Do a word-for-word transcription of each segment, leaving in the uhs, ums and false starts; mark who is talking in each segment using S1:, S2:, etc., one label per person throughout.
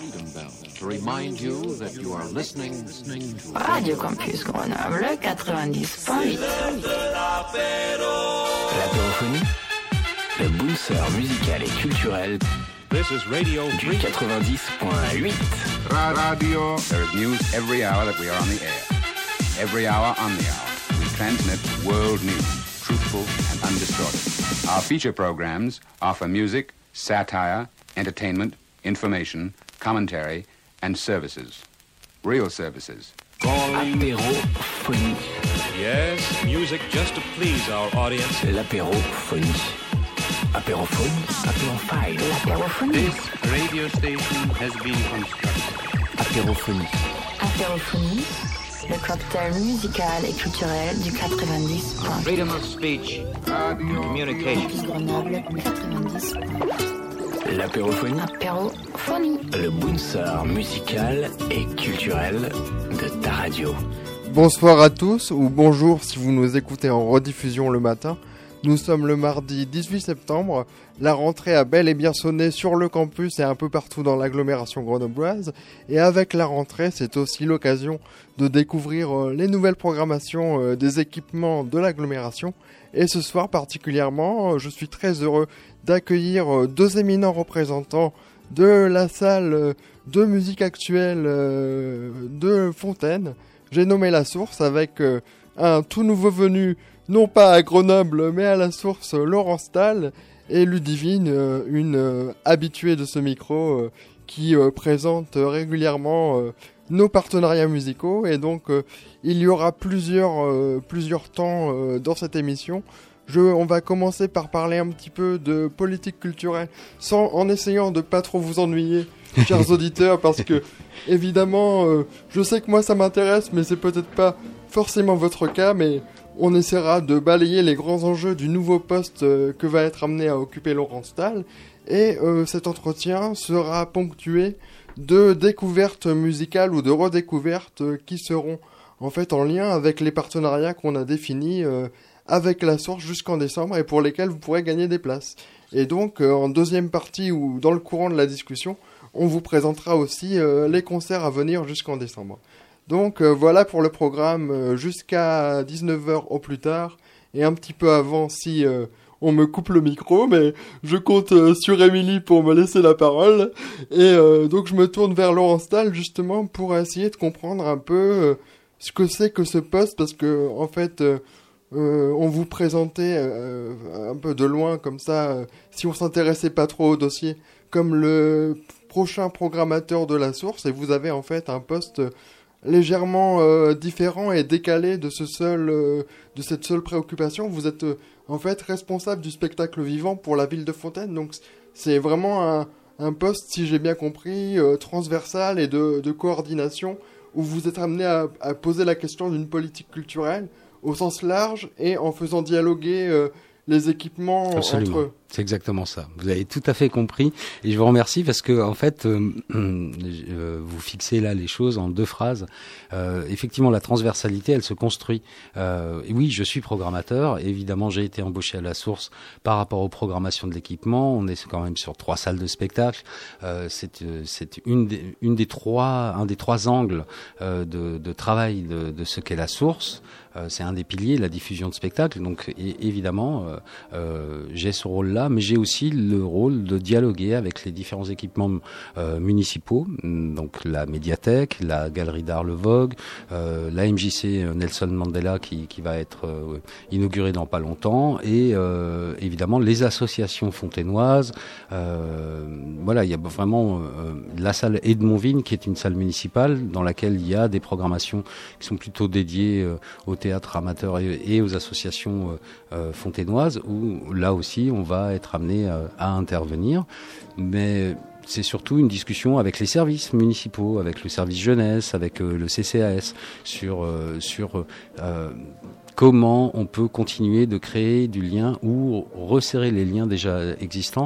S1: Radio Campus Grenoble quatre-vingt-dix point huit.
S2: L'apérophonie, le booster musical et culturel
S3: This is Radio
S2: du quatre-vingt-dix point huit.
S4: Radio. There is news every hour that we are on the air. Every hour on the hour. We transmit world news, truthful and undistorted. Our feature programs offer music, satire, entertainment, information, commentary, and services. Real services.
S2: Apérophonie.
S3: Yes, music just to please our audience.
S2: L'apérophonie. Apérophone, apérophile.
S1: L'apérophonie.
S4: This radio station has been constructed.
S2: Apérophonie.
S1: Apérophonie, le cocktail musical et culturel du quatre-vingt-dix point huit.
S5: Freedom of speech, communication.
S1: Campus Grenoble quatre-vingt-dix point huit.
S2: L'apérophonie.
S1: Apérophonie.
S2: Le booster musical et culturel de ta radio.
S6: Bonsoir à tous, ou bonjour si vous nous écoutez en rediffusion le matin. Nous sommes le mardi dix-huit septembre, la rentrée a bel et bien sonné sur le campus et un peu partout dans l'agglomération grenobloise, et avec la rentrée, c'est aussi l'occasion de découvrir les nouvelles programmations des équipements de l'agglomération, et ce soir particulièrement, je suis très heureux d'accueillir deux éminents représentants de la salle de musique actuelle de Fontaine. J'ai nommé La Source avec un tout nouveau venu, non pas à Grenoble, mais à La Source, Laurent Stahl, et Ludivine, euh, une euh, habituée de ce micro, euh, qui euh, présente régulièrement euh, nos partenariats musicaux, et donc euh, il y aura plusieurs, euh, plusieurs temps euh, dans cette émission. Je, on va commencer par parler un petit peu de politique culturelle, sans, en essayant de pas trop vous ennuyer, chers auditeurs, parce que, évidemment, euh, je sais que moi ça m'intéresse, mais c'est peut-être pas forcément votre cas, mais on essaiera de balayer les grands enjeux du nouveau poste euh, que va être amené à occuper Laurent Stahl. Et euh, cet entretien sera ponctué de découvertes musicales ou de redécouvertes euh, qui seront en fait en lien avec les partenariats qu'on a définis euh, avec La Source jusqu'en décembre et pour lesquels vous pourrez gagner des places. Et donc euh, en deuxième partie ou dans le courant de la discussion, on vous présentera aussi euh, les concerts à venir jusqu'en décembre. Donc euh, voilà pour le programme euh, jusqu'à dix-neuf heures au plus tard, et un petit peu avant si euh, on me coupe le micro, mais je compte euh, sur Émilie pour me laisser la parole, et euh, donc je me tourne vers Laurent Stahl justement pour essayer de comprendre un peu euh, ce que c'est que ce poste, parce que en fait euh, euh, on vous présentait euh, un peu de loin comme ça, euh, si on s'intéressait pas trop au dossier, comme le prochain programmateur de La Source, et vous avez en fait un poste euh, légèrement euh, différent et décalé de ce seul, euh, de cette seule préoccupation. Vous êtes euh, en fait responsable du spectacle vivant pour la ville de Fontaine, donc c'est vraiment un, un poste, si j'ai bien compris, euh, transversal et de, de coordination, où vous êtes amené à, à poser la question d'une politique culturelle au sens large et en faisant dialoguer euh, les équipements
S7: Absolument.
S6: entre eux.
S7: C'est exactement ça. Vous avez tout à fait compris, et je vous remercie parce que en fait, euh, euh, vous fixez là les choses en deux phrases. Euh, effectivement, la transversalité, elle se construit. Euh, et oui, je suis programmateur. Évidemment, j'ai été embauché à La Source par rapport aux programmations de l'équipement. On est quand même sur trois salles de spectacle. Euh, c'est, c'est une des, une des trois, un des trois angles euh, de, de travail de, de ce qu'est La Source. Euh, c'est un des piliers, la diffusion de spectacles. Donc, et, évidemment, euh, euh, j'ai ce rôle-là. Mais j'ai aussi le rôle de dialoguer avec les différents équipements euh, municipaux, donc la médiathèque, la galerie d'art Le Vogue, euh, la M J C Nelson Mandela qui, qui va être euh, inaugurée dans pas longtemps, et euh, évidemment les associations fontainoises. Euh, voilà, il y a vraiment euh, la salle Edmond-Vigne qui est une salle municipale dans laquelle il y a des programmations qui sont plutôt dédiées euh, au théâtre amateur et, et aux associations euh, euh, fontainoises, où là aussi on va être amené à, à intervenir, mais c'est surtout une discussion avec les services municipaux, avec le service jeunesse, avec euh, le C C A S, sur, euh, sur euh, comment on peut continuer de créer du lien ou resserrer les liens déjà existants.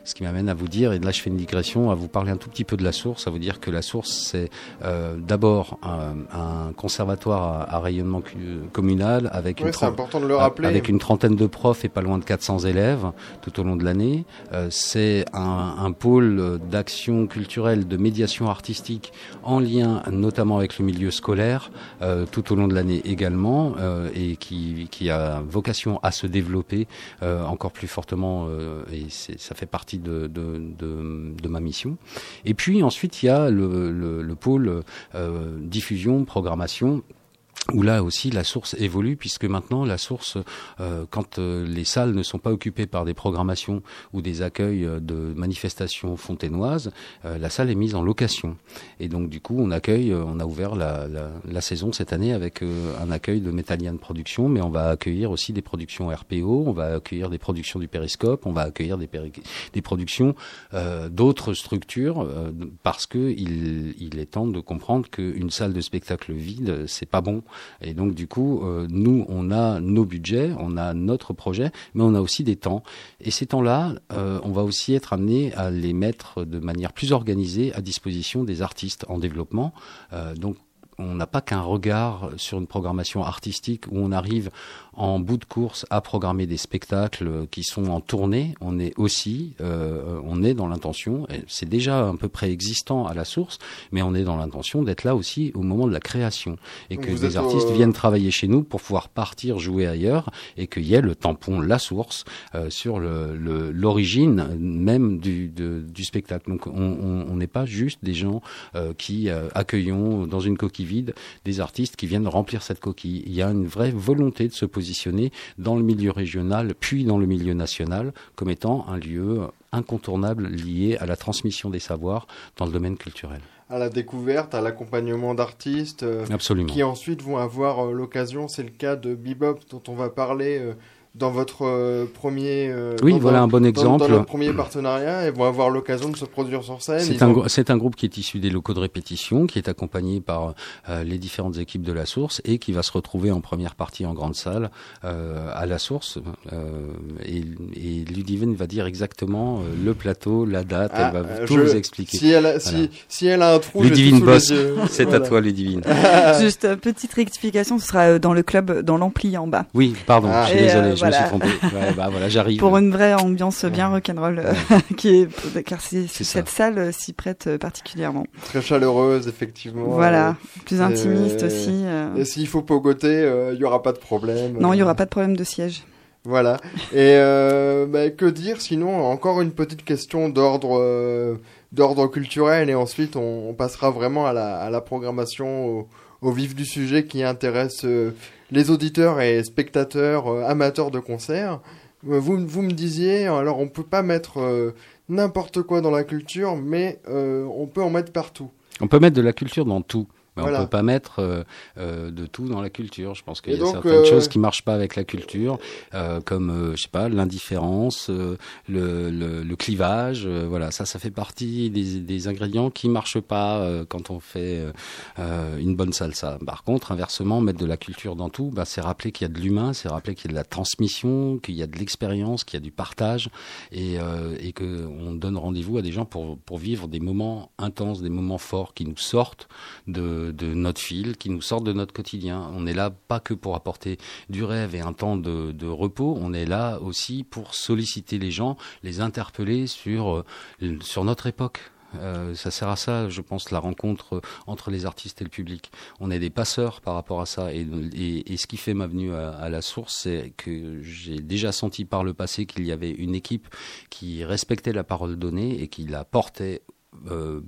S7: Ce qui m'amène à vous dire, et là je fais une digression, à vous parler un tout petit peu de la Source, à vous dire que la Source c'est euh, d'abord un, un conservatoire à, à rayonnement cu- communal avec,
S6: oui,
S7: une
S6: c'est
S7: trente,
S6: important de le rappeler.
S7: avec une trentaine de profs et pas loin de quatre cents élèves tout au long de l'année. Euh, c'est un, un pôle d'action culturelle, de médiation artistique en lien notamment avec le milieu scolaire euh, tout au long de l'année également euh, et qui, qui a vocation à se développer euh, encore plus fortement euh, et c'est, ça fait partie de, de, de, de ma mission. Et puis ensuite il y a le, le, le pôle euh, diffusion, programmation, où là aussi la Source évolue, puisque maintenant la Source, euh, quand euh, les salles ne sont pas occupées par des programmations ou des accueils euh, de manifestations fontainoises, euh, la salle est mise en location. Et donc du coup on accueille, euh, on a ouvert la, la, la saison cette année avec euh, un accueil de Métallian Productions, mais on va accueillir aussi des productions R P O, on va accueillir des productions du Périscope, on va accueillir des, péri- des productions euh, d'autres structures, euh, parce que il, il est temps de comprendre qu'une salle de spectacle vide, c'est pas bon. Et donc du coup, euh, nous, on a nos budgets, on a notre projet, mais on a aussi des temps. Et ces temps-là, euh, on va aussi être amené à les mettre de manière plus organisée à disposition des artistes en développement. Euh, donc on n'a pas qu'un regard sur une programmation artistique où on arrive en bout de course à programmer des spectacles qui sont en tournée. On est aussi, euh, on est dans l'intention, et c'est déjà un peu préexistant à la Source, mais on est dans l'intention d'être là aussi au moment de la création et
S6: Donc
S7: que
S6: vous
S7: des
S6: êtes
S7: artistes
S6: au...
S7: viennent travailler chez nous pour pouvoir partir jouer ailleurs et qu'il y ait le tampon La Source euh, sur le, le, l'origine même du, de, du spectacle. Donc on n'est pas juste des gens euh, qui euh, accueillons dans une coquille vide des artistes qui viennent remplir cette coquille. Il y a une vraie volonté de se positionner dans le milieu régional puis dans le milieu national comme étant un lieu incontournable lié à la transmission des savoirs dans le domaine culturel.
S6: À la découverte, à l'accompagnement d'artistes euh,
S7: Absolument.
S6: qui ensuite vont avoir euh, l'occasion, c'est le cas de Bebop dont on va parler euh, dans votre euh, premier euh,
S7: oui,
S6: dans,
S7: voilà
S6: dans,
S7: un bon exemple.
S6: dans, dans notre premier partenariat, et vont avoir l'occasion de se produire sur scène.
S7: C'est un, ont... c'est un groupe qui est issu des locaux de répétition, qui est accompagné par euh, les différentes équipes de la Source et qui va se retrouver en première partie en grande salle euh, à la Source. Euh, et, et Ludivine va dire exactement euh, le plateau, la date, ah, elle va euh, tout je... vous expliquer.
S6: Si elle a, voilà. si, si elle a un trou,
S7: Ludivine bosse, c'est voilà. à toi Ludivine.
S8: Juste euh, petite rectification, ce sera dans le club, dans l'ampli en bas.
S7: Oui, pardon, ah. je suis désolé,
S8: euh,
S7: je
S8: voilà.
S7: me suis trompé. Ouais, bah, voilà, j'arrive.
S8: Pour une vraie ambiance bien rock'n'roll,
S7: ouais.
S8: qui est, car c'est, c'est cette ça. salle s'y prête particulièrement.
S6: Très chaleureuse, effectivement.
S8: Voilà, euh, plus intimiste et, aussi. Euh...
S6: Et s'il faut pogoter, il euh, n'y aura pas de problème.
S8: Non, il n'y aura pas de problème de siège.
S6: Voilà. Et euh, bah, que dire sinon, encore une petite question d'ordre, euh, d'ordre culturel et ensuite on, on passera vraiment à la, à la programmation, au, au vif du sujet qui intéresse euh, les auditeurs et spectateurs euh, amateurs de concerts. Vous, vous me disiez, alors on peut pas mettre euh, n'importe quoi dans la culture, mais euh, on peut en mettre partout.
S7: On peut mettre de la culture dans tout. Mais voilà. On peut pas mettre euh, euh, de tout dans la culture. Je pense qu'il y a donc, certaines euh... choses qui marchent pas avec la culture, euh, comme euh, je sais pas l'indifférence, euh, le, le, le clivage. Euh, voilà, ça, ça fait partie des, des ingrédients qui marchent pas euh, quand on fait euh, une bonne salsa. Par contre, inversement, mettre de la culture dans tout, bah, c'est rappeler qu'il y a de l'humain, c'est rappeler qu'il y a de la transmission, qu'il y a de l'expérience, qu'il y a du partage, et, euh, et que on donne rendez-vous à des gens pour pour vivre des moments intenses, des moments forts qui nous sortent de de notre fil, qui nous sortent de notre quotidien. On n'est là pas que pour apporter du rêve et un temps de, de repos, on est là aussi pour solliciter les gens, les interpeller sur, sur notre époque. Euh, ça sert à ça, je pense, la rencontre entre les artistes et le public. On est des passeurs par rapport à ça, et, et, et ce qui fait ma venue à, à la Source, c'est que j'ai déjà senti par le passé qu'il y avait une équipe qui respectait la parole donnée et qui la portait euh,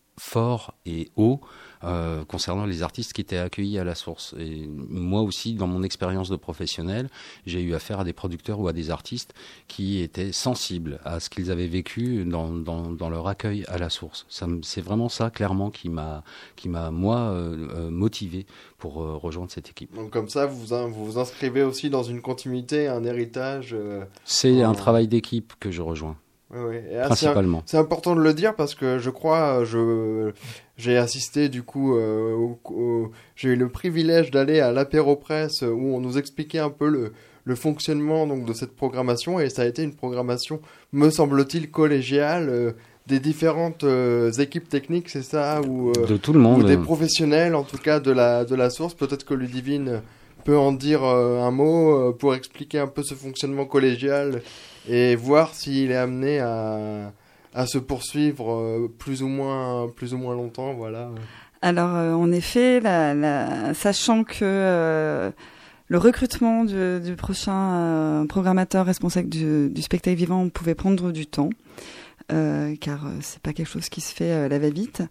S7: fort et haut euh, concernant les artistes qui étaient accueillis à la Source. Et moi aussi, dans mon expérience de professionnel, j'ai eu affaire à des producteurs ou à des artistes qui étaient sensibles à ce qu'ils avaient vécu dans, dans, dans leur accueil à la Source. Ça, c'est vraiment ça, clairement, qui m'a, qui m'a moi, euh, motivé pour euh, rejoindre cette équipe.
S6: Donc comme ça, vous vous, vous inscrivez aussi dans une continuité, un héritage euh,
S7: C'est
S6: en...
S7: un travail d'équipe que je rejoins.
S6: Oui, oui. Et
S7: principalement.
S6: C'est, c'est important de le dire parce que je crois, je, j'ai assisté du coup, euh, au, au, j'ai eu le privilège d'aller à l'apéro presse où on nous expliquait un peu le, le fonctionnement donc de cette programmation, et ça a été une programmation, me semble-t-il, collégiale, euh, des différentes euh, équipes techniques, c'est ça, ou euh,
S7: de tout le monde,
S6: ou des professionnels, en tout cas de la de la source. Peut-être que Ludivine peut en dire euh, un mot euh, pour expliquer un peu ce fonctionnement collégial et voir s'il est amené à à se poursuivre euh, plus ou moins plus ou moins longtemps, voilà.
S8: Alors, euh, en effet, la, la, sachant que euh, le recrutement du, du prochain euh, programmateur responsable du, du spectacle vivant pouvait prendre du temps, euh, car euh, c'est pas quelque chose qui se fait euh, à la va-vite,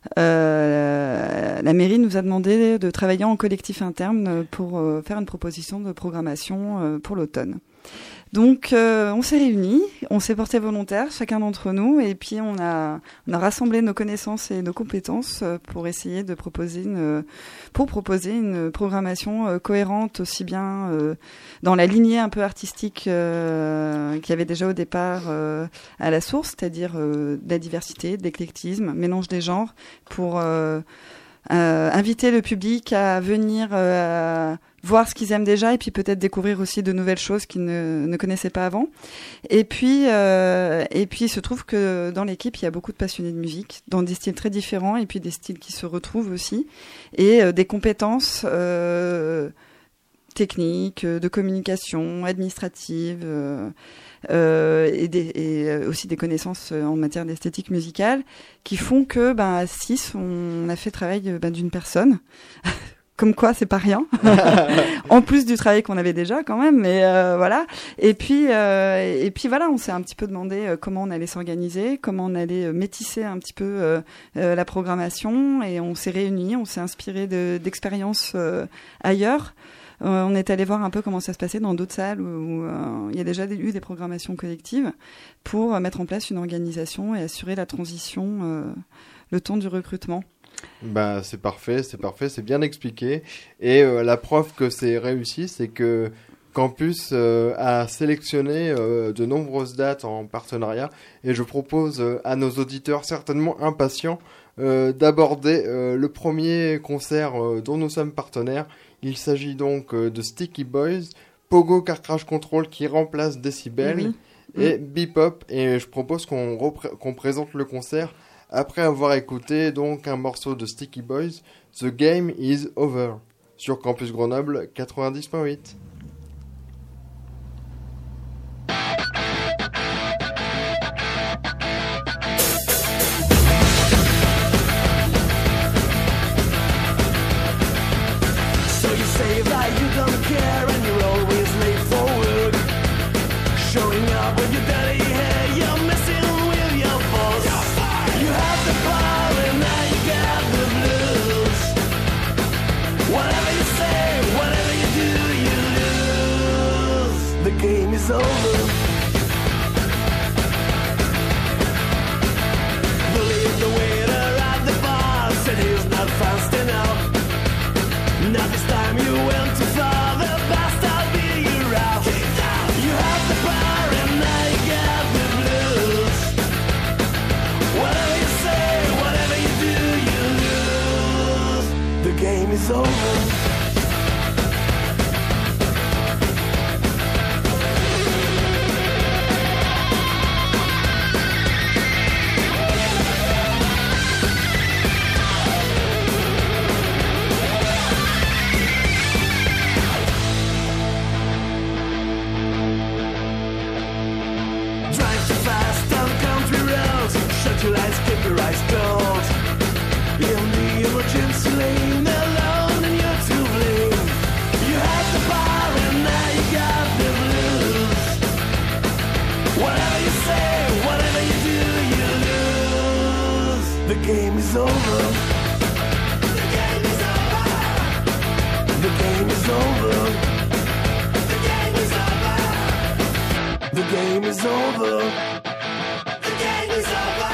S8: euh, la mairie nous a demandé de travailler en collectif interne pour euh, faire une proposition de programmation euh, pour l'automne. Donc, euh, on s'est réunis, on s'est porté volontaire, chacun d'entre nous, et puis on a, on a rassemblé nos connaissances et nos compétences pour essayer de proposer une, pour proposer une programmation euh, cohérente, aussi bien euh, dans la lignée un peu artistique euh, qu'il y avait déjà au départ euh, à la source, c'est-à-dire euh, de la diversité, de l'éclectisme, mélange des genres, pour euh, euh, inviter le public à venir euh, voir ce qu'ils aiment déjà et puis peut-être découvrir aussi de nouvelles choses qu'ils ne, ne connaissaient pas avant. Et puis, euh, et puis, il se trouve que dans l'équipe, il y a beaucoup de passionnés de musique, dans des styles très différents et puis des styles qui se retrouvent aussi, et euh, des compétences euh, techniques, de communication, administratives, euh, euh, et, des, et aussi des connaissances en matière d'esthétique musicale qui font que, ben, à six, on a fait travail ben, d'une personne. Comme quoi, c'est pas rien. En plus du travail qu'on avait déjà, quand même. Mais euh, voilà. Et puis, euh, et puis voilà, on s'est un petit peu demandé euh, comment on allait s'organiser, comment on allait euh, métisser un petit peu euh, euh, la programmation. Et on s'est réunis, on s'est inspiré de, d'expériences euh, ailleurs. Euh, on est allé voir un peu comment ça se passait dans d'autres salles où, où euh, il y a déjà eu des programmations collectives pour euh, mettre en place une organisation et assurer la transition euh, le temps du recrutement.
S6: Bah, c'est parfait, c'est parfait, c'est bien expliqué. Et euh, la preuve que c'est réussi, c'est que Campus euh, a sélectionné euh, de nombreuses dates en partenariat. Et je propose euh, à nos auditeurs certainement impatients euh, d'aborder euh, le premier concert euh, dont nous sommes partenaires. Il s'agit donc euh, de Sticky Boys, Pogo Car Crash Control qui remplace Decibel,
S8: oui.
S6: et
S8: mmh.
S6: Bebop. Et je propose qu'on, repré- qu'on présente le concert après avoir écouté donc un morceau de Sticky Boys, The Game is Over, sur Campus Grenoble quatre-vingt-dix point huit.
S9: So you say that you don't care and you're always late for work, showing up with your dirty hair, you're messing with your boss. You have the power and now you got the blues. Whatever you say, whatever you do, you lose. The game is over. Believe the waiter at the bar said he's not fast enough. Now this time you went too far, the best I'll be you out. You have the power and now you got the blues. Whatever you say, whatever you do, you lose. The game is over. Drive too fast on country roads, shut your eyes, keep your eyes closed. In the emergency lane, alone and you're to blame. You have the power and now you got the blues. Whatever you say, whatever you do, you lose. The game is over. The game is over. The game is over. The game is over. The game is over. The game is over.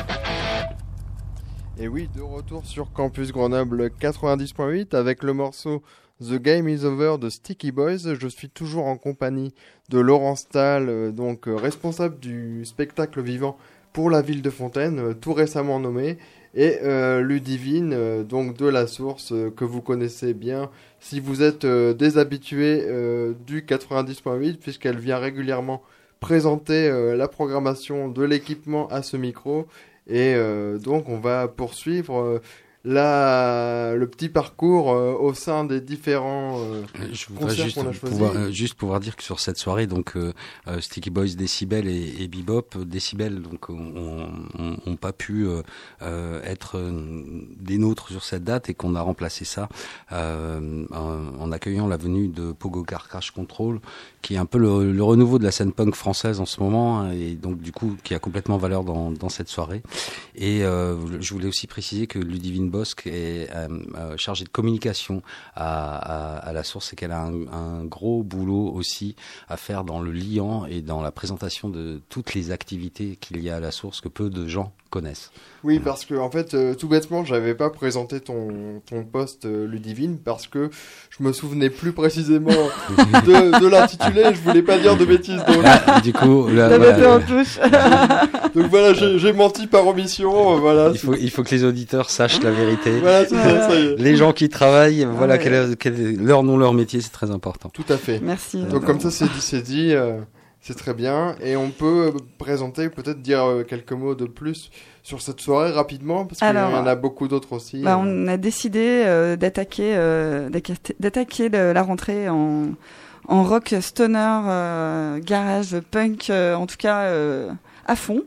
S6: Et oui, de retour sur Campus Grenoble quatre-vingt-dix point huit avec le morceau The Game is Over de Sticky Boys. Je suis toujours en compagnie de Laurent Stahl, euh, donc euh, responsable du spectacle vivant pour la ville de Fontaine, euh, tout récemment nommé. et euh, Ludivine, euh, donc de la source euh, que vous connaissez bien si vous êtes euh, des habitués euh, du quatre-vingt-dix point huit, puisqu'elle vient régulièrement présenter euh, la programmation de l'équipement à ce micro. Et euh, donc on va poursuivre euh, la, le petit parcours euh, au sein des différents euh,
S7: Je voudrais
S6: concerts
S7: juste
S6: qu'on a choisis.
S7: pouvoir, euh, juste pouvoir dire que sur cette soirée, donc euh, euh, Sticky Boys, Decibel et, et Bebop, Decibel donc on n'ont pas pu euh, euh, être euh, des nôtres sur cette date et qu'on a remplacé ça euh, en, en accueillant la venue de Pogo Car Crash Control, qui est un peu le, le renouveau de la scène punk française en ce moment, hein, et donc du coup qui a complètement valeur dans, dans cette soirée. Et euh, je voulais aussi préciser que Ludivine Bosque est euh, euh, chargée de communication à, à, à la source et qu'elle a un, un gros boulot aussi à faire dans le liant et dans la présentation de toutes les activités qu'il y a à la source que peu de gens connaissent.
S6: Oui, parce que en fait, euh, tout bêtement, j'avais pas présenté ton, ton poste euh, Ludivine parce que je me souvenais plus précisément de, de l'intitulé, je voulais pas dire de bêtises. Donc,
S7: Ah, du coup, là,
S8: La
S7: voilà,
S8: météo en touche.
S6: donc voilà, j'ai j'ai menti par omission. euh, voilà,
S7: il faut, il faut que les auditeurs sachent la vérité.
S6: voilà, c'est ça, ça y est.
S7: Les gens qui travaillent, voilà,
S8: ouais.
S7: quel est, quel est leur nom, leur métier, c'est très important.
S6: Tout à fait.
S8: Merci.
S6: Donc comme ça, c'est dit, c'est dit. euh, C'est très bien. Et on peut présenter, peut-être dire euh, quelques mots de plus sur cette soirée rapidement, parce qu'il y
S8: Alors,
S6: en a beaucoup d'autres aussi.
S8: Bah, on a décidé euh, d'attaquer euh, d'attaquer- d'attaquer le- la rentrée en, en rock stoner, euh, garage, punk, euh, en tout cas euh, à fond.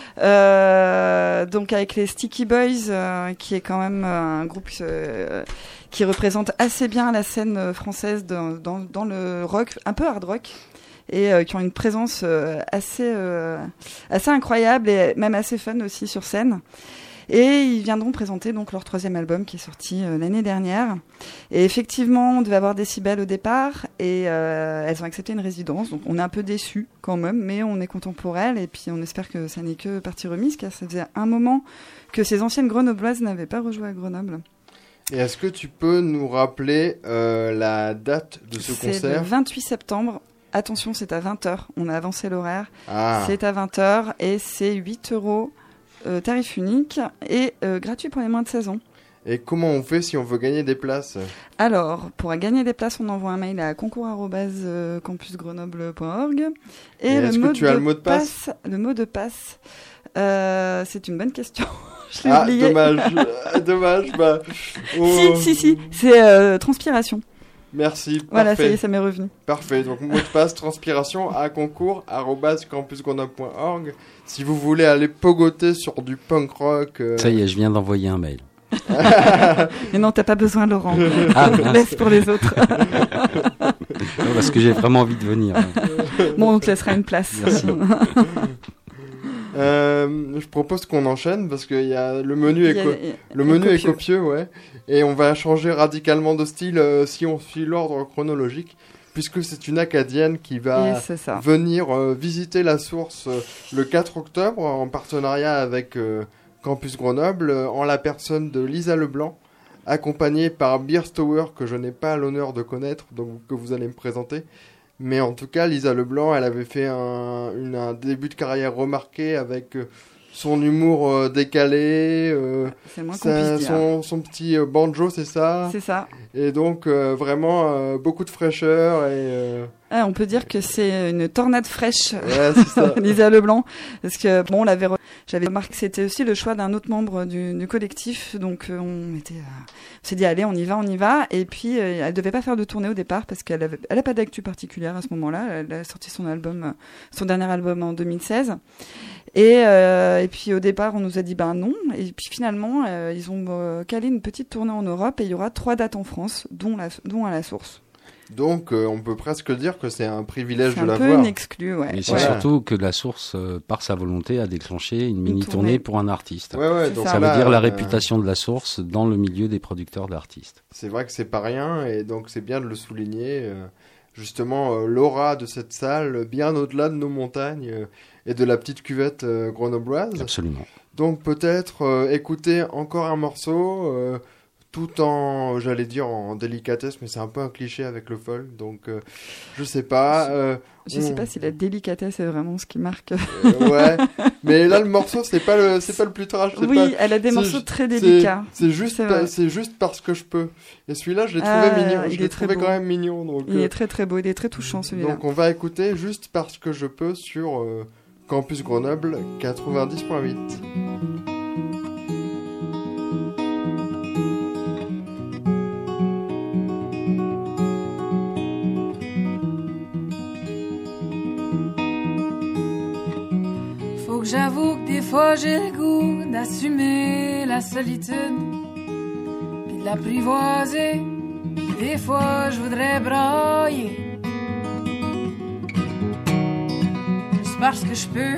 S8: Euh, donc avec les Sticky Boys, euh, qui est quand même euh, un groupe euh, qui représente assez bien la scène française dans, dans, dans le rock, un peu hard rock. Et euh, qui ont une présence euh, assez, euh, assez incroyable et même assez fun aussi sur scène. Et ils viendront présenter donc leur troisième album qui est sorti euh, l'année dernière. Et effectivement, on devait avoir Decibel au départ et euh, elles ont accepté une résidence. Donc on est un peu déçus quand même, mais on est content pour elles. Et puis on espère que ça n'est que partie remise, car ça faisait un moment que ces anciennes grenobloises n'avaient pas rejoué à Grenoble.
S6: Et est-ce que tu peux nous rappeler euh, la date de ce
S8: C'est le
S6: concert?
S8: vingt-huit septembre. Attention, c'est à vingt heures. On a avancé l'horaire.
S6: Ah,
S8: C'est à vingt heures et c'est huit euros euh, tarif unique et euh, gratuit pour les moins de seize ans.
S6: et comment on fait si on veut gagner des places?
S8: Alors, pour gagner des places, on envoie un mail à concours arobase campus grenoble point org. Et,
S6: Et
S8: le,
S6: est-ce que
S8: mot
S6: tu as
S8: de
S6: le mot de passe
S8: Le mot de passe, euh, c'est une bonne question. Je l'ai
S6: Ah,
S8: oublié.
S6: dommage, euh, dommage. Bah, oh.
S8: Si, si, si, c'est euh, transpiration.
S6: Merci,
S8: Voilà, ça y
S6: parfait.
S8: est, ça m'est revenu.
S6: Parfait, donc mot de passe transpiration à concours arobase campus grenoble point org. Si vous voulez aller pogoter sur du punk rock. euh,
S7: Ça y est, je viens d'envoyer un mail.
S8: Mais non, t'as pas besoin, Laurent.
S7: Ah, mince.
S8: Laisse pour les autres.
S7: Non, parce que j'ai vraiment envie de venir.
S8: Bon, on te laissera une place.
S7: Merci.
S6: euh, je propose qu'on enchaîne parce que y a, le menu est,
S8: Il y a-
S6: co-
S8: il y a-
S6: le
S8: il y a
S6: menu est
S8: copieux.
S6: copieux, ouais. Et on va changer radicalement de style euh, si on suit l'ordre chronologique, puisque c'est une Acadienne qui va
S8: Et c'est ça.
S6: venir euh, visiter la source euh, le quatre octobre en partenariat avec euh, Campus Grenoble, euh, en la personne de Lisa Leblanc, accompagnée par Beerstower, que je n'ai pas l'honneur de connaître, donc que vous allez me présenter. Mais en tout cas, Lisa Leblanc, elle avait fait un, une- un début de carrière remarqué avec euh, son humour euh, décalé, euh,
S8: C'est le moins qu'on
S6: sa-
S8: puisse dire.
S6: son, son petit euh, banjo, c'est ça.
S8: C'est ça.
S6: Et donc, euh, vraiment, euh, beaucoup de fraîcheur et... euh,
S8: Ah, on peut dire que c'est une tornade fraîche,
S6: ouais, c'est ça.
S8: Lisa Leblanc, parce que bon, on l'avait, re- j'avais remarqué que c'était aussi le choix d'un autre membre du, du collectif, donc euh, on était, euh, on s'est dit allez, on y va, on y va, et puis euh, elle devait pas faire de tournée au départ parce qu'elle avait, elle a pas d'actu particulière à ce moment-là, elle a sorti son album, euh, son dernier album en deux mille seize, et euh, et puis au départ on nous a dit ben non, et puis finalement euh, ils ont euh, calé une petite tournée en Europe et il y aura trois dates en France, dont la, dont à la source.
S6: Donc, euh, on peut presque dire que c'est un privilège
S8: C'est
S6: de
S8: un
S6: la
S8: peu
S6: voir.
S8: une exclue, ouais.
S7: Mais c'est
S6: Voilà.
S7: surtout que la source, euh, par sa volonté, a déclenché une mini-tournée
S8: tournée.
S7: pour un artiste.
S6: Ouais, ouais,
S8: C'est
S6: donc
S8: ça.
S7: Ça
S6: là,
S7: veut dire la
S6: euh,
S7: réputation de la source dans le milieu des producteurs d'artistes.
S6: C'est vrai que c'est pas rien, et donc c'est bien de le souligner. euh, justement, euh, l'aura de cette salle, bien au-delà de nos montagnes euh, et de la petite cuvette euh, grenobloise.
S7: Absolument.
S6: Donc peut-être euh, écouter encore un morceau, euh, tout en, j'allais dire, en délicatesse, mais c'est un peu un cliché avec le folk, donc euh, je sais pas. Euh,
S8: je
S6: on...
S8: sais pas si la délicatesse est vraiment ce qui marque.
S6: Euh, ouais, mais là le morceau c'est pas le, c'est pas le plus trash.
S8: Oui,
S6: pas...
S8: elle a des
S6: c'est,
S8: morceaux très délicats.
S6: C'est, c'est juste,
S8: c'est,
S6: pa- c'est juste parce que je peux. Et celui-là, je l'ai trouvé
S8: ah,
S6: mignon.
S8: Il
S6: je l'ai trouvé
S8: beau.
S6: quand même mignon. Donc,
S8: il
S6: euh...
S8: est très très beau, il est très touchant celui-là.
S6: Donc on va écouter juste parce que je peux sur euh, Campus Grenoble quatre-vingt-dix point huit.
S10: J'avoue que des fois j'ai le goût d'assumer la solitude, puis de l'apprivoiser, puis des fois je voudrais brailler, juste parce que je peux.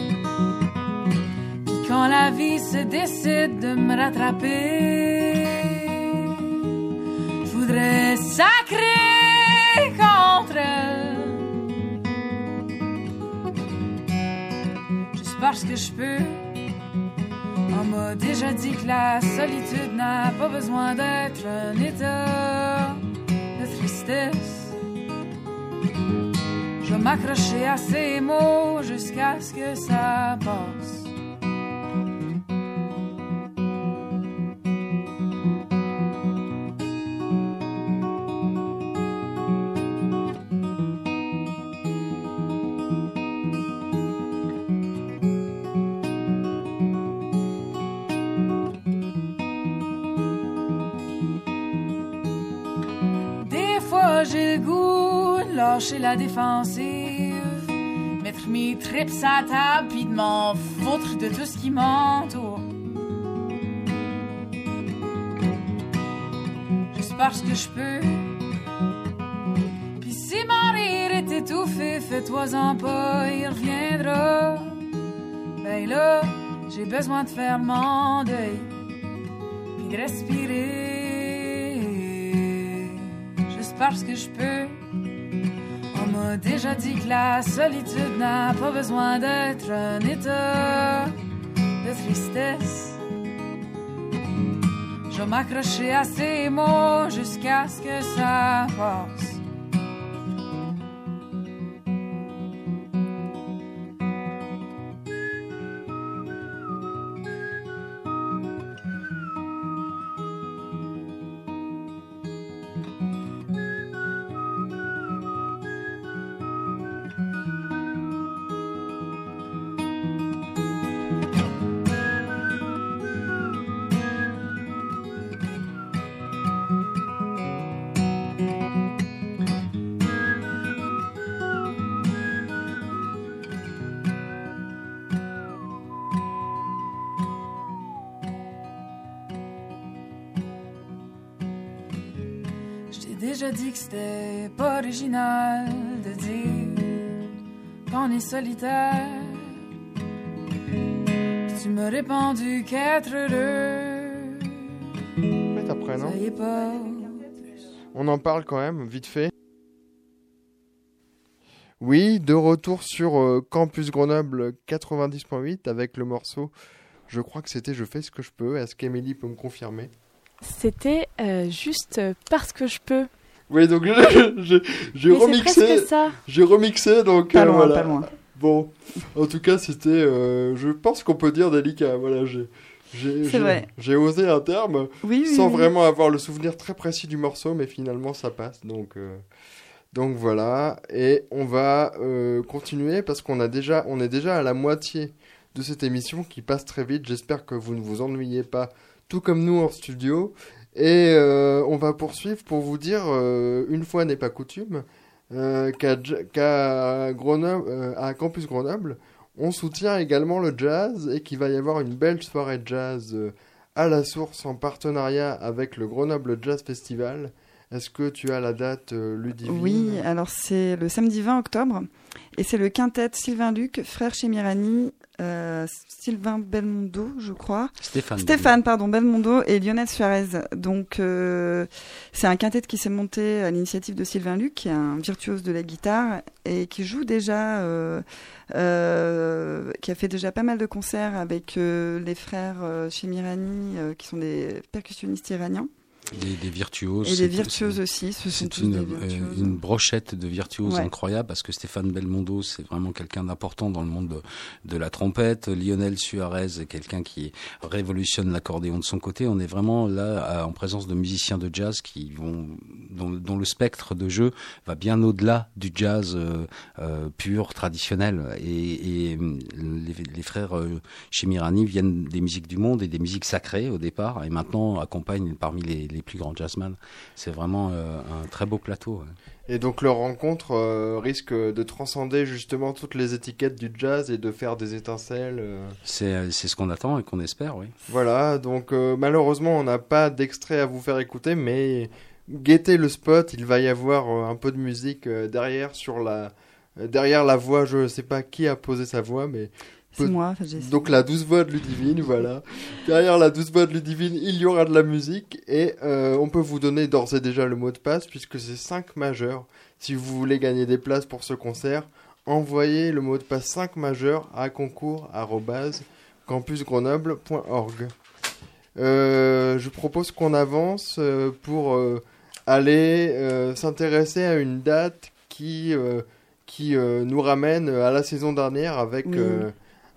S10: Puis quand la vie se décide de me rattraper, je voudrais sacrer contre elle. Parce que je peux. On m'a déjà dit que la solitude n'a pas besoin d'être un état de tristesse. Je vais m'accrocher à ces mots jusqu'à ce que ça passe. J'ai le goût de lâcher la défensive, mettre mes tripes à table pis de m'en foutre de tout ce qui m'entoure. Juste parce que je peux. Pis si mon rire est étouffé, fais-toi-en pas, il reviendra. Ben là, j'ai besoin de faire mon deuil, pis de respirer. Parce que je peux. On m'a déjà dit que la solitude n'a pas besoin d'être un état de tristesse. Je vais m'accrocher à ces mots jusqu'à ce que ça passe. Déjà dit que c'était pas original de dire qu'on est solitaire. Puis tu m'as répondu qu'être heureux.
S6: Peut-être après, non ?
S10: Ça y est pas.
S6: On en parle quand même, vite fait. Oui, de retour sur euh, Campus Grenoble quatre-vingt-dix point huit avec le morceau. Je crois que c'était Je fais ce que je peux. Est-ce qu'Émilie peut me confirmer ?
S11: C'était euh, juste parce que je peux.
S6: Oui, donc j'ai, j'ai
S11: Mais
S6: remixé.
S11: C'est presque ça.
S6: J'ai remixé, donc
S8: pas
S6: euh,
S8: loin,
S6: voilà.
S8: Pas loin.
S6: Bon, en tout cas, c'était, euh, je pense qu'on peut dire délicat. Voilà, j'ai, j'ai,
S8: c'est
S6: j'ai,
S8: vrai.
S6: j'ai osé un terme
S8: oui,
S6: sans
S8: oui,
S6: vraiment
S8: oui.
S6: avoir le souvenir très précis du morceau, mais finalement ça passe. Donc, euh, donc voilà, et on va euh, continuer parce qu'on a déjà, on est déjà à la moitié de cette émission qui passe très vite. J'espère que vous ne vous ennuyez pas, tout comme nous en studio. Et euh, on va poursuivre pour vous dire, euh, une fois n'est pas coutume, euh, qu'à, qu'à Grenoble, euh, à Campus Grenoble, on soutient également le jazz et qu'il va y avoir une belle soirée jazz euh, à la source en partenariat avec le Grenoble Jazz Festival. Est-ce que tu as la date, euh, Ludivine ?
S8: Oui, alors c'est le samedi vingt octobre et c'est le quintet Sylvain Luc, frère Chemirani, euh, Sylvain Belmondo, je crois.
S7: Stéphane.
S8: Stéphane, pardon, Belmondo et Lionel Suarez. Donc, euh, c'est un quintet qui s'est monté à l'initiative de Sylvain Luc, qui est un virtuose de la guitare et qui joue déjà, euh, euh, qui a fait déjà pas mal de concerts avec euh, les frères euh, Chemirani, euh, qui sont des percussionnistes iraniens.
S7: Des, des virtuoses.
S8: Et des virtuoses aussi, ce sont tous
S7: une,
S8: des virtuoses.
S7: une brochette de virtuoses
S8: ouais.
S7: incroyable, parce que Stéphane Belmondo, c'est vraiment quelqu'un d'important dans le monde de, de la trompette. Lionel Suarez est quelqu'un qui révolutionne l'accordéon de son côté. On est vraiment là à, en présence de musiciens de jazz qui vont, dont, dont le spectre de jeu va bien au-delà du jazz euh, euh, pur, traditionnel. Et, et les, les frères euh, Chemirani viennent des musiques du monde et des musiques sacrées au départ, et maintenant accompagnent parmi les, les plus grands jazzman. C'est vraiment euh, un très beau plateau. Ouais.
S6: Et donc leur rencontre euh, risque de transcender justement toutes les étiquettes du jazz et de faire des étincelles. Euh...
S7: C'est, c'est ce qu'on attend et qu'on espère, oui.
S6: Voilà, donc euh, malheureusement on n'a pas d'extrait à vous faire écouter, mais guettez le spot, il va y avoir euh, un peu de musique euh, derrière sur la euh, derrière la voix. Je sais pas qui a posé sa voix, mais
S8: c'est moi. Enfin,
S6: donc la douce voix de Ludivine, voilà. Derrière la douce voix de Ludivine, il y aura de la musique et euh, on peut vous donner d'ores et déjà le mot de passe puisque c'est cinq majeurs. Si vous voulez gagner des places pour ce concert, envoyez le mot de passe cinq majeurs à concours arobase campus grenoble point org. Euh, je propose qu'on avance euh, pour euh, aller euh, s'intéresser à une date qui, euh, qui euh, nous ramène à la saison dernière avec... Oui. Euh,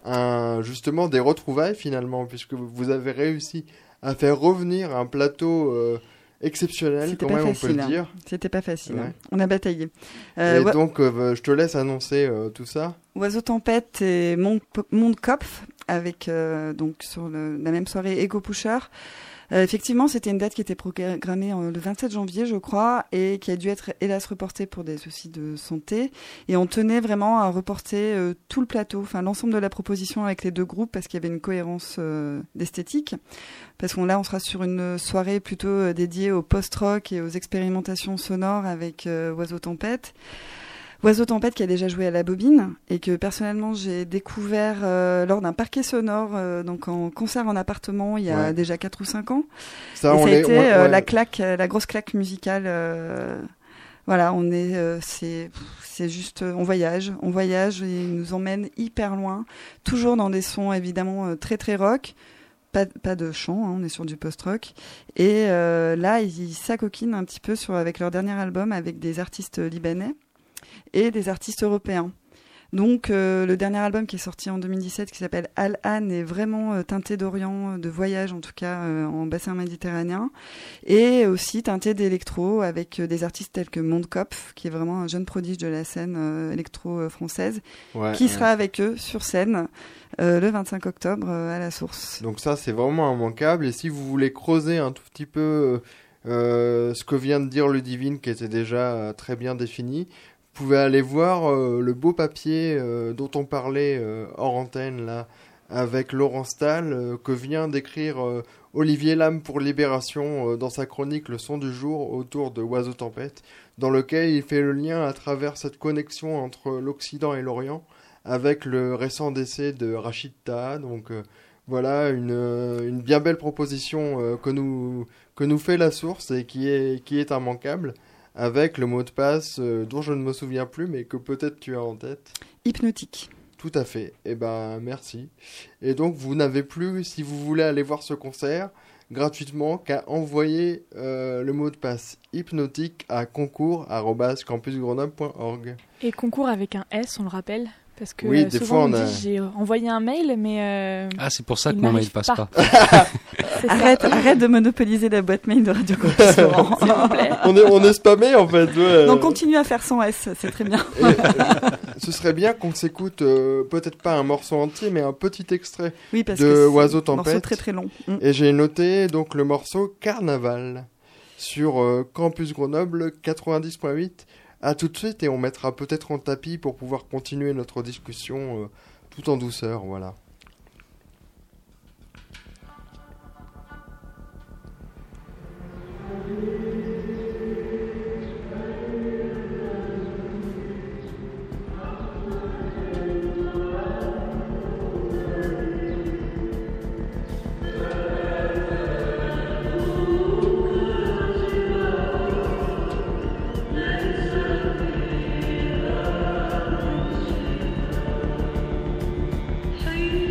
S6: Un, justement des retrouvailles finalement, puisque vous avez réussi à faire revenir un plateau euh, exceptionnel,
S8: C'était
S6: quand même
S8: facile,
S6: on peut le dire.
S8: Hein. C'était pas facile,
S6: ouais.
S8: hein. On a bataillé.
S6: Euh, et wa- donc euh, je te laisse annoncer euh, tout ça.
S8: Oiseau Tempête et Mondkopf, avec euh, donc sur le, la même soirée Ego Pusher. Euh, effectivement, c'était une date qui était programmée euh, le vingt-sept janvier, je crois, et qui a dû être hélas reportée pour des soucis de santé. Et on tenait vraiment à reporter euh, tout le plateau, enfin l'ensemble de la proposition avec les deux groupes, parce qu'il y avait une cohérence euh, d'esthétique. Parce qu'on là, on sera sur une soirée plutôt euh, dédiée au post-rock et aux expérimentations sonores avec euh, Oiseau Tempête. Oiseau Tempête qui a déjà joué à la bobine et que personnellement j'ai découvert euh, lors d'un parquet sonore, euh, donc en concert en appartement il y a ouais. déjà quatre ou cinq ans. Ça, et on ça a été ouais, euh, ouais. la claque, la grosse claque musicale. Euh, voilà, on est, euh, c'est, c'est juste, on voyage, on voyage et il nous emmène hyper loin, toujours dans des sons évidemment euh, très très rock. Pas, pas de chant, hein, on est sur du post-rock. Et euh, là, ils, ils s'acoquinent un petit peu sur, avec leur dernier album avec des artistes libanais et des artistes européens. Donc euh, le dernier album qui est sorti en deux mille dix-sept qui s'appelle Al-An est vraiment euh, teinté d'Orient, de voyage en tout cas euh, en bassin méditerranéen, et aussi teinté d'électro avec euh, des artistes tels que Mondkopf qui est vraiment un jeune prodige de la scène euh, électro euh, française, ouais, qui ouais. sera avec eux sur scène euh, le vingt-cinq octobre euh, à la Source.
S6: Donc ça c'est vraiment immanquable, et si vous voulez creuser un tout petit peu euh, ce que vient de dire Ludivine qui était déjà euh, très bien défini, vous pouvez aller voir euh, le beau papier euh, dont on parlait euh, hors antenne là, avec Laurent Stahl, euh, que vient d'écrire euh, Olivier Lame pour Libération euh, dans sa chronique Le son du jour autour de Oiseau Tempête, dans lequel il fait le lien à travers cette connexion entre l'Occident et l'Orient avec le récent décès de Rachid Taha. Donc euh, voilà une, euh, une bien belle proposition euh, que, nous, que nous fait la Source et qui est, qui est immanquable, avec le mot de passe euh, dont je ne me souviens plus, mais que peut-être tu as en tête.
S8: Hypnotique.
S6: Tout à fait. Eh ben, merci. Et donc, vous n'avez plus, si vous voulez aller voir ce concert, gratuitement, qu'à envoyer euh, le mot de passe hypnotique à concours arobase campus grenoble point org.
S11: Et concours avec un S, on le rappelle, parce que
S6: oui,
S11: euh,
S6: des
S11: souvent
S6: fois, on,
S11: on
S6: a...
S11: dit j'ai envoyé un mail, mais euh,
S7: ah, c'est pour ça que mon mail passe pas.
S8: pas. arrête, arrête de monopoliser la boîte mail de Radio Campus Laurent.
S11: S'il vous plaît.
S6: on est, on est spammé en fait. Ouais.
S8: Non, continue à faire sans S, c'est très bien.
S6: Et, euh, ce serait bien qu'on s'écoute, euh, peut-être pas un morceau entier, mais un petit extrait
S8: oui, parce
S6: de
S8: que
S6: Oiseau Tempête.
S8: Un morceau très très long. Mm.
S6: Et j'ai noté donc le morceau Carnaval sur euh, Campus Grenoble quatre-vingt-dix point huit. À tout de suite, et on mettra peut-être en tapis pour pouvoir continuer notre discussion euh, tout en douceur, voilà.
S9: Hey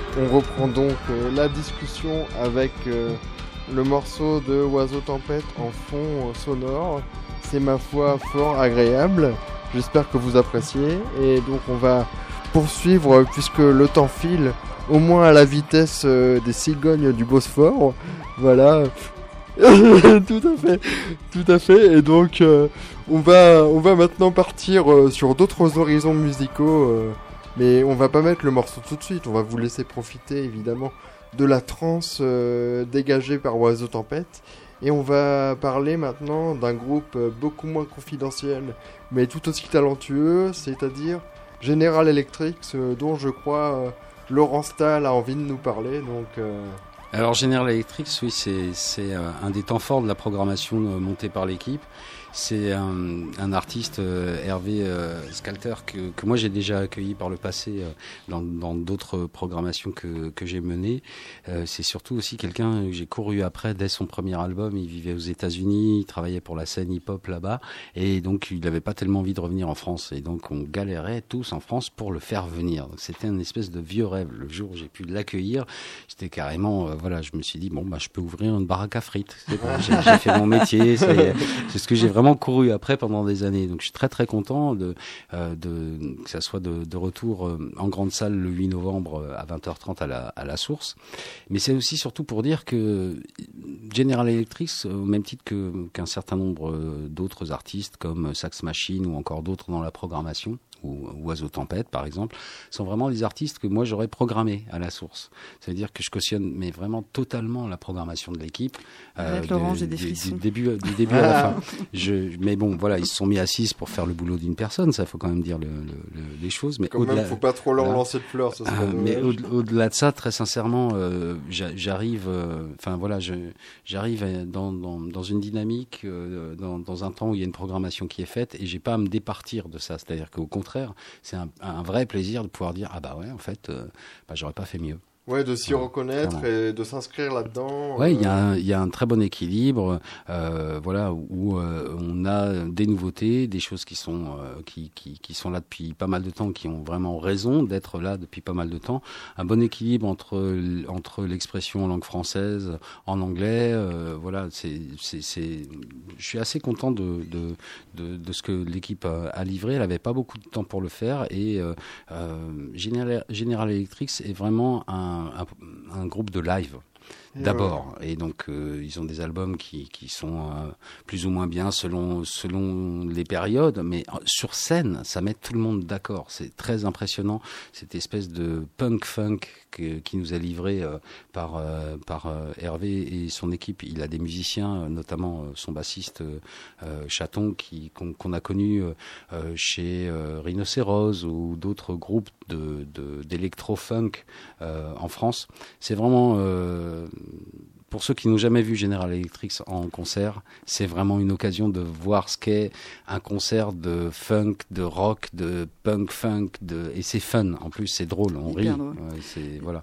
S6: On reprend donc euh, la discussion avec euh, le morceau de Oiseau Tempête en fond euh, sonore. C'est ma foi fort agréable. J'espère que vous appréciez. Et donc on va poursuivre puisque le temps file au moins à la vitesse euh, des cigognes du Bosphore. Voilà. tout à fait, tout à fait. Et donc euh, on va, on va maintenant partir euh, sur d'autres horizons musicaux. Euh, mais on va pas mettre le morceau tout de suite. On va vous laisser profiter évidemment de la trance euh, dégagée par Oiseau Tempête. Et on va parler maintenant d'un groupe euh, beaucoup moins confidentiel, mais tout aussi talentueux, c'est-à-dire General Electric, euh, dont je crois euh, Laurent Stahl a envie de nous parler. Donc. Euh...
S7: Alors General Electric, oui, c'est, c'est euh, un des temps forts de la programmation euh, montée par l'équipe. C'est un, un artiste, euh, Hervé euh, Skalter, que, que moi j'ai déjà accueilli par le passé euh, dans, dans d'autres programmations que, que j'ai menées. Euh, c'est surtout aussi quelqu'un que j'ai couru après dès son premier album. Il vivait aux États-Unis, il travaillait pour la scène hip-hop là-bas, et donc il n'avait pas tellement envie de revenir en France. Et donc on galérait tous en France pour le faire venir. Donc, c'était une espèce de vieux rêve. Le jour où j'ai pu l'accueillir, j'étais carrément, euh, voilà, je me suis dit bon bah je peux ouvrir une baraque à frites. C'est bon, j'ai, j'ai fait mon métier, ça y est. C'est ce que j'ai vraiment couru après pendant des années. Donc je suis très très content de, euh, de que ça soit de, de retour euh, en grande salle le huit novembre à vingt heures trente à la, à la Source. Mais c'est aussi surtout pour dire que General Electric, au même titre que, qu'un certain nombre d'autres artistes comme Sax Machine ou encore d'autres dans la programmation, ou Oiseau Tempête par exemple, sont vraiment des artistes que moi j'aurais programmés à la Source. C'est-à-dire que je cautionne mais vraiment totalement la programmation de l'équipe.
S8: Avec euh, Laurent, j'ai des frissons.
S7: Du début, du début à la fin. Je, mais bon, voilà, ils se sont mis à six pour faire le boulot d'une personne, ça faut quand même dire le, le, le, les choses. Mais
S6: quand
S7: au-delà,
S6: même, faut pas trop leur voilà. lancer de fleurs. Ça
S7: euh, mais au, au-delà de ça, très sincèrement, euh, j'arrive, enfin euh, voilà, je, j'arrive dans, dans, dans une dynamique, euh, dans, dans un temps où il y a une programmation qui est faite, et j'ai pas à me départir de ça. C'est-à-dire qu'au contraire, c'est un, un vrai plaisir de pouvoir dire ah bah ouais, en fait, euh, bah, j'aurais pas fait mieux.
S6: Ouais, de s'y ouais, reconnaître vraiment. Et de s'inscrire là-dedans.
S7: Ouais, il
S6: euh...
S7: y, y a un très bon équilibre, euh, voilà, où euh, on a des nouveautés, des choses qui sont euh, qui, qui qui sont là depuis pas mal de temps, qui ont vraiment raison d'être là depuis pas mal de temps. Un bon équilibre entre entre l'expression en langue française, en anglais, euh, voilà, c'est c'est c'est. Je suis assez content de de de, de ce que l'équipe a, a livré. Elle avait pas beaucoup de temps pour le faire et euh, euh, General, General Electric est vraiment un Un, un groupe de live d'abord, et donc euh, ils ont des albums qui, qui sont euh, plus ou moins bien selon, selon les périodes, mais sur scène ça met tout le monde d'accord. C'est très impressionnant cette espèce de punk funk que, qui nous est livré euh, par, euh, par euh, Hervé et son équipe. Il a des musiciens, notamment euh, son bassiste euh, Chaton qui, qu'on, qu'on a connu euh, chez euh, Rhinocéros ou d'autres groupes de, de, d'électro-funk euh, en France. C'est vraiment euh, pour ceux qui n'ont jamais vu General Electric en concert, c'est vraiment une occasion de voir ce qu'est un concert de funk, de rock, de punk funk, de... et c'est fun. En plus, c'est drôle, on rit. Ouais, c'est voilà.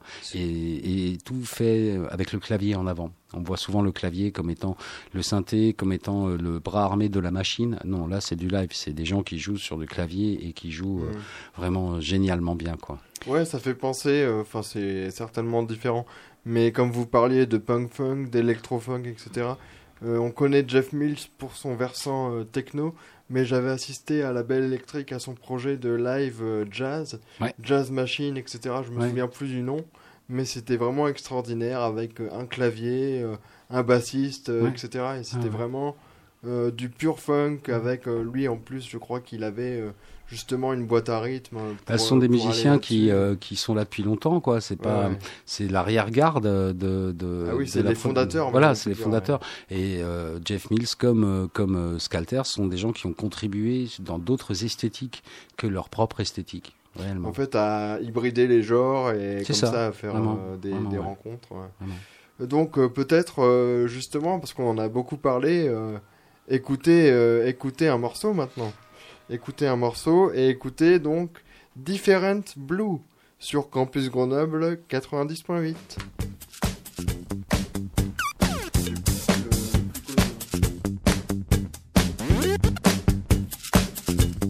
S7: Et, et tout fait avec le clavier en avant. On voit souvent le clavier comme étant le synthé, comme étant le bras armé de la machine. Non, là, c'est du live. C'est des gens qui jouent sur le clavier et qui jouent mmh. euh, vraiment génialement bien, quoi.
S6: Ouais, ça fait penser. Enfin, euh, c'est certainement différent. Mais comme vous parliez de punk funk, d'électro-funk, et cetera, euh, on connaît Jeff Mills pour son versant euh, techno, mais j'avais assisté à la Belle Électrique à son projet de live euh, jazz,
S7: ouais.
S6: Jazz Machine, et cetera. Je me ouais. souviens plus du nom, mais c'était vraiment extraordinaire avec euh, un clavier, euh, un bassiste, euh, ouais. et cetera. Et c'était ah, ouais. vraiment euh, du pur funk avec euh, lui en plus, je crois qu'il avait... Euh, justement une boîte à rythme.
S7: Bah, ce sont des musiciens qui euh, qui sont là depuis longtemps, quoi. C'est pas, ouais. c'est l'arrière-garde de de.
S6: Ah oui,
S7: de
S6: c'est
S7: la
S6: les fondateurs.
S7: Voilà, c'est les fondateurs. Ouais. Et euh, Jeff Mills comme comme euh, Skalter sont des gens qui ont contribué dans d'autres esthétiques que leur propre esthétique. Réellement.
S6: En fait, à hybrider les genres et
S7: c'est
S6: comme
S7: ça,
S6: ça à faire
S7: vraiment,
S6: euh, des,
S7: vraiment,
S6: des
S7: ouais.
S6: rencontres. Ouais. Donc euh, peut-être euh, justement parce qu'on en a beaucoup parlé, euh, écoutez euh, écoutez un morceau maintenant. Écoutez un morceau et écoutez donc Different Blue sur Campus Grenoble quatre-vingt-dix point huit.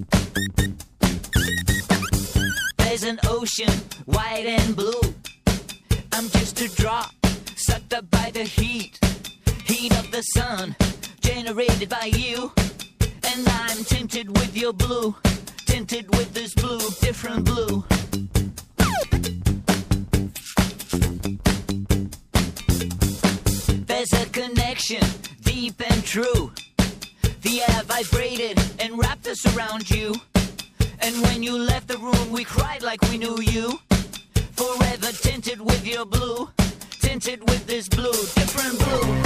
S12: There's an ocean, white and blue, I'm just a drop, sucked up by the heat, heat of the sun, generated by you. And I'm tinted with your blue, tinted with this blue, different blue. There's a connection, deep and true. The air vibrated and wrapped us around you. And when you left the room, we cried like we knew you. Forever tinted with your blue, tinted with this blue, different blue.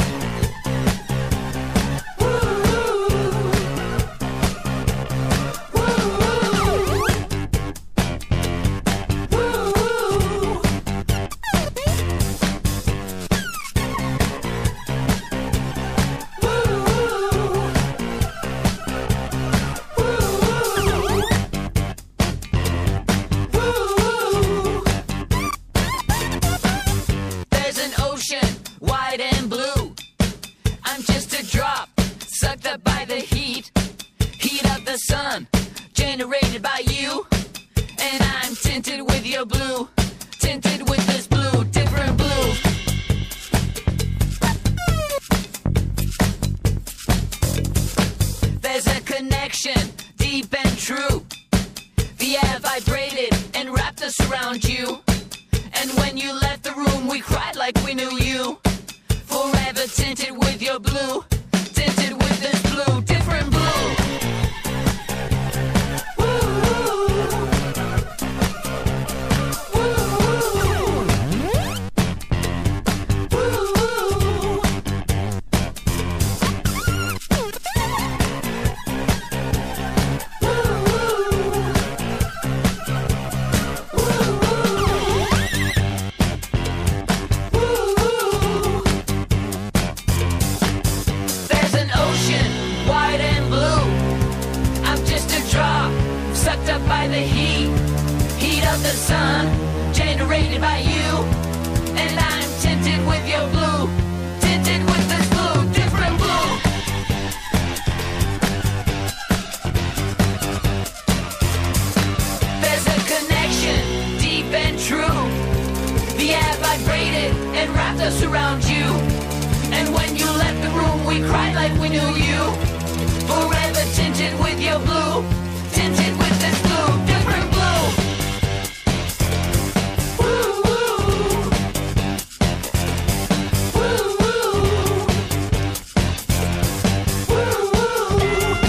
S12: Sun, generated by you. And I'm tinted with your blue, tinted with this blue, different blue. There's a connection, deep and true. The air vibrated and wrapped us around you. And when you left the room, we cried like we knew you. Forever tinted with your blue, tinted with this blue, different blue. By the heat, heat of the sun, generated by you. And I'm tinted with your blue, tinted with this blue, different blue. There's a connection, deep and true. The air vibrated and wrapped us around you. And when you left the room, we cried like we knew you. Forever tinted with your blue, tinted with this blue, different blue. Woo, woo. Woo, woo. Woo, woo.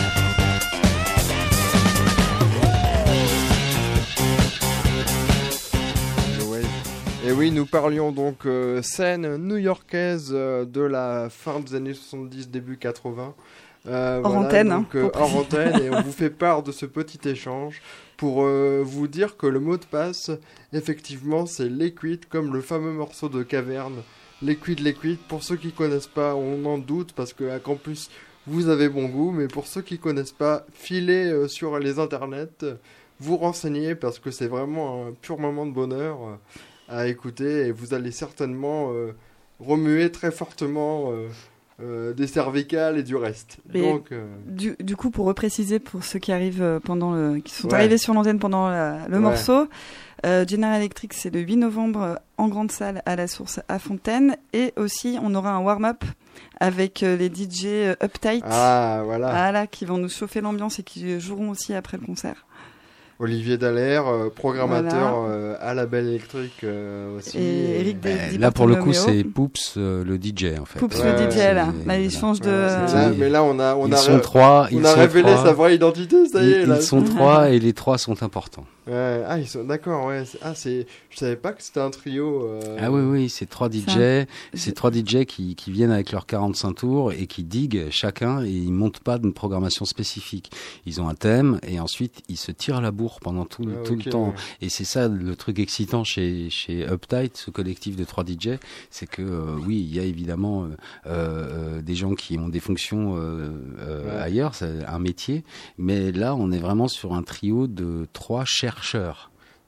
S6: Ouais. Et oui, nous parlions donc euh, scène new-yorkaise euh, de la fin des années soixante-dix, début quatre-vingts. Euh,
S8: hors
S6: voilà,
S8: antenne,
S6: donc,
S8: hein,
S6: euh, hors antenne, et on vous fait part de ce petit échange pour euh, vous dire que le mot de passe, effectivement, c'est Liquid, comme le fameux morceau de Caverne, Liquid, Liquid. Pour ceux qui connaissent pas, on en doute parce qu'à Campus, vous avez bon goût, mais pour ceux qui connaissent pas, filez euh, sur les internets, vous renseignez parce que c'est vraiment un pur moment de bonheur euh, à écouter et vous allez certainement euh, remuer très fortement. Euh, Euh, des cervicales et du reste.
S8: Et
S6: Donc, euh...
S8: du, du coup, pour repréciser pour ceux qui arrivent pendant le, qui sont
S6: ouais.
S8: arrivés sur l'antenne pendant la, le
S6: ouais.
S8: morceau, euh, General Electric, c'est le huit novembre en grande salle à la Source à Fontaine, et aussi on aura un warm-up avec euh, les D J euh, Uptight,
S6: ah, voilà.
S8: voilà, qui vont nous chauffer l'ambiance et qui joueront aussi après le concert.
S6: Olivier Dallaire, euh, programmateur
S8: voilà.
S6: euh, à la Belle Électrique euh, aussi.
S8: Et Eric
S7: ben,
S8: Di
S7: là, pour le coup,
S8: Bartolomeo.
S7: c'est Poups, euh, le D J, en fait.
S8: Poups,
S6: ouais,
S8: le D J,
S6: ouais,
S8: là.
S7: c'est-
S8: Là, il
S7: voilà.
S8: change de...
S6: Ouais, c'est là, mais là, on a, on
S7: Ils
S6: a,
S7: sont
S6: ré-
S7: trois.
S6: on
S7: ils
S6: a
S7: sont
S6: révélé
S7: trois.
S6: sa vraie identité, ça y
S7: Ils,
S6: est. Là.
S7: ils sont trois et les trois sont importants.
S6: Ouais. Ah, ils sont d'accord, ouais. C'est- Ah, c'est... Je savais pas que c'était un trio. Euh...
S7: Ah oui, oui, c'est trois D J, c'est trois D J qui, qui viennent avec leurs quarante-cinq tours et qui diguent chacun, et ils montent pas d'une programmation spécifique. Ils ont un thème et ensuite ils se tirent la bourre pendant tout,
S6: Ah,
S7: tout
S6: ok,
S7: le temps.
S6: ouais.
S7: Et c'est ça le truc excitant chez, chez Uptight, ce collectif de trois D J, c'est que euh, oui, il y a évidemment euh, euh, des gens qui ont des fonctions euh, euh,
S6: Ouais.
S7: ailleurs, c'est un métier, mais là on est vraiment sur un trio de trois chercheurs.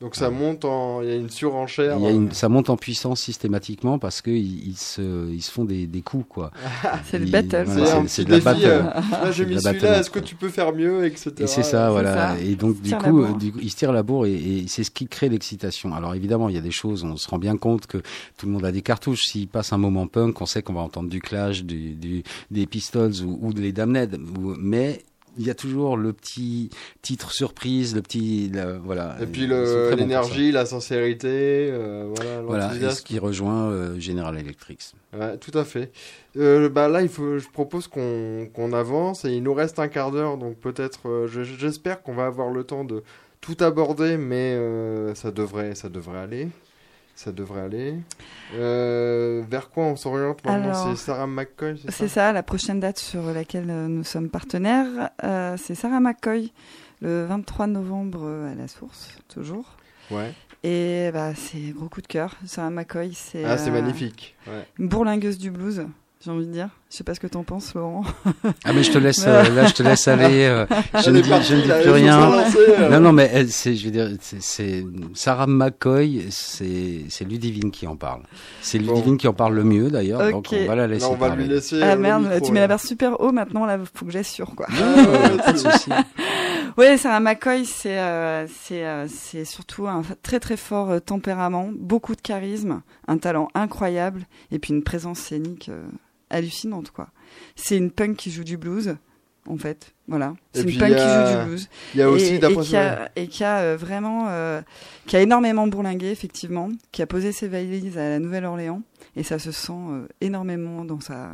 S6: Donc ça monte en, il y a une surenchère.
S7: Il y a une, ça monte en puissance systématiquement parce que ils, ils se, ils se font des, des coups quoi.
S8: c'est
S7: ils,
S8: le battle.
S7: Voilà,
S6: c'est,
S7: c'est,
S6: un
S7: c'est
S6: petit
S7: de la
S6: défi.
S7: battle.
S6: Euh, là j'ai mis celui-là.
S7: battle.
S6: Est-ce que tu peux faire mieux, et cetera.
S7: Et c'est ça,
S8: c'est
S7: voilà.
S8: ça.
S7: Et donc du coup, euh, du coup, ils se tirent la bourre et, et c'est ce qui crée l'excitation. Alors évidemment, il y a des choses, on se rend bien compte que tout le monde a des cartouches. S'il passe un moment punk, on sait qu'on va entendre du Clash, du, du, des Pistols ou, ou des Damned. Mais il y a toujours le petit titre surprise, le petit, la, voilà.
S6: Et puis le, l'énergie, bon la sincérité, euh, voilà,
S7: voilà, et ce qui rejoint euh, General Electric.
S6: Ouais, tout à fait. Euh, bah là, il faut, je propose qu'on, qu'on avance et il nous reste un quart d'heure, donc peut-être, euh, je, j'espère qu'on va avoir le temps de tout aborder, mais euh, ça devrait, ça devrait aller. Ça devrait aller. Euh, vers quoi on s'oriente maintenant? Alors, c'est Sarah McCoy, c'est ça?
S8: C'est ça, la prochaine date sur laquelle nous sommes partenaires. Euh, c'est Sarah McCoy, le vingt-trois novembre à la Source, toujours.
S6: Ouais.
S8: Et bah, c'est gros coup de cœur. Sarah McCoy, c'est...
S6: Ah, c'est euh, magnifique. Ouais.
S8: Une bourlingueuse du blues, j'ai envie de dire. Je sais pas ce que t'en penses, Laurent.
S7: Ah mais je te laisse, euh, là je te laisse aller. Euh, je ne dis, je ne dis plus rien. Lancer, euh. Non non mais elle, c'est, je veux dire, c'est, c'est Sarah McCoy, c'est c'est Ludivine qui en parle. C'est Ludivine bon. qui en parle le mieux d'ailleurs. Okay. Donc on va la laisser.
S6: Non, on va
S7: parler.
S6: lui laisser.
S8: Ah
S6: euh,
S8: merde,
S6: micro,
S8: tu mets la barre super haut maintenant. Là, faut que j'assure quoi.
S7: Ah, ouais, pas de souci.
S8: Ouais, Sarah McCoy, c'est euh, c'est euh, c'est surtout un très très fort euh, tempérament, beaucoup de charisme, un talent incroyable et puis une présence scénique euh, hallucinante quoi. C'est une punk qui joue du blues, en fait. Voilà. C'est et une punk a... qui joue du blues.
S6: Il y a aussi,
S8: et, et qui a, et qui a euh, vraiment, euh, qui a énormément bourlingué, effectivement, qui a posé ses valises à la Nouvelle-Orléans, et ça se sent euh, énormément dans sa,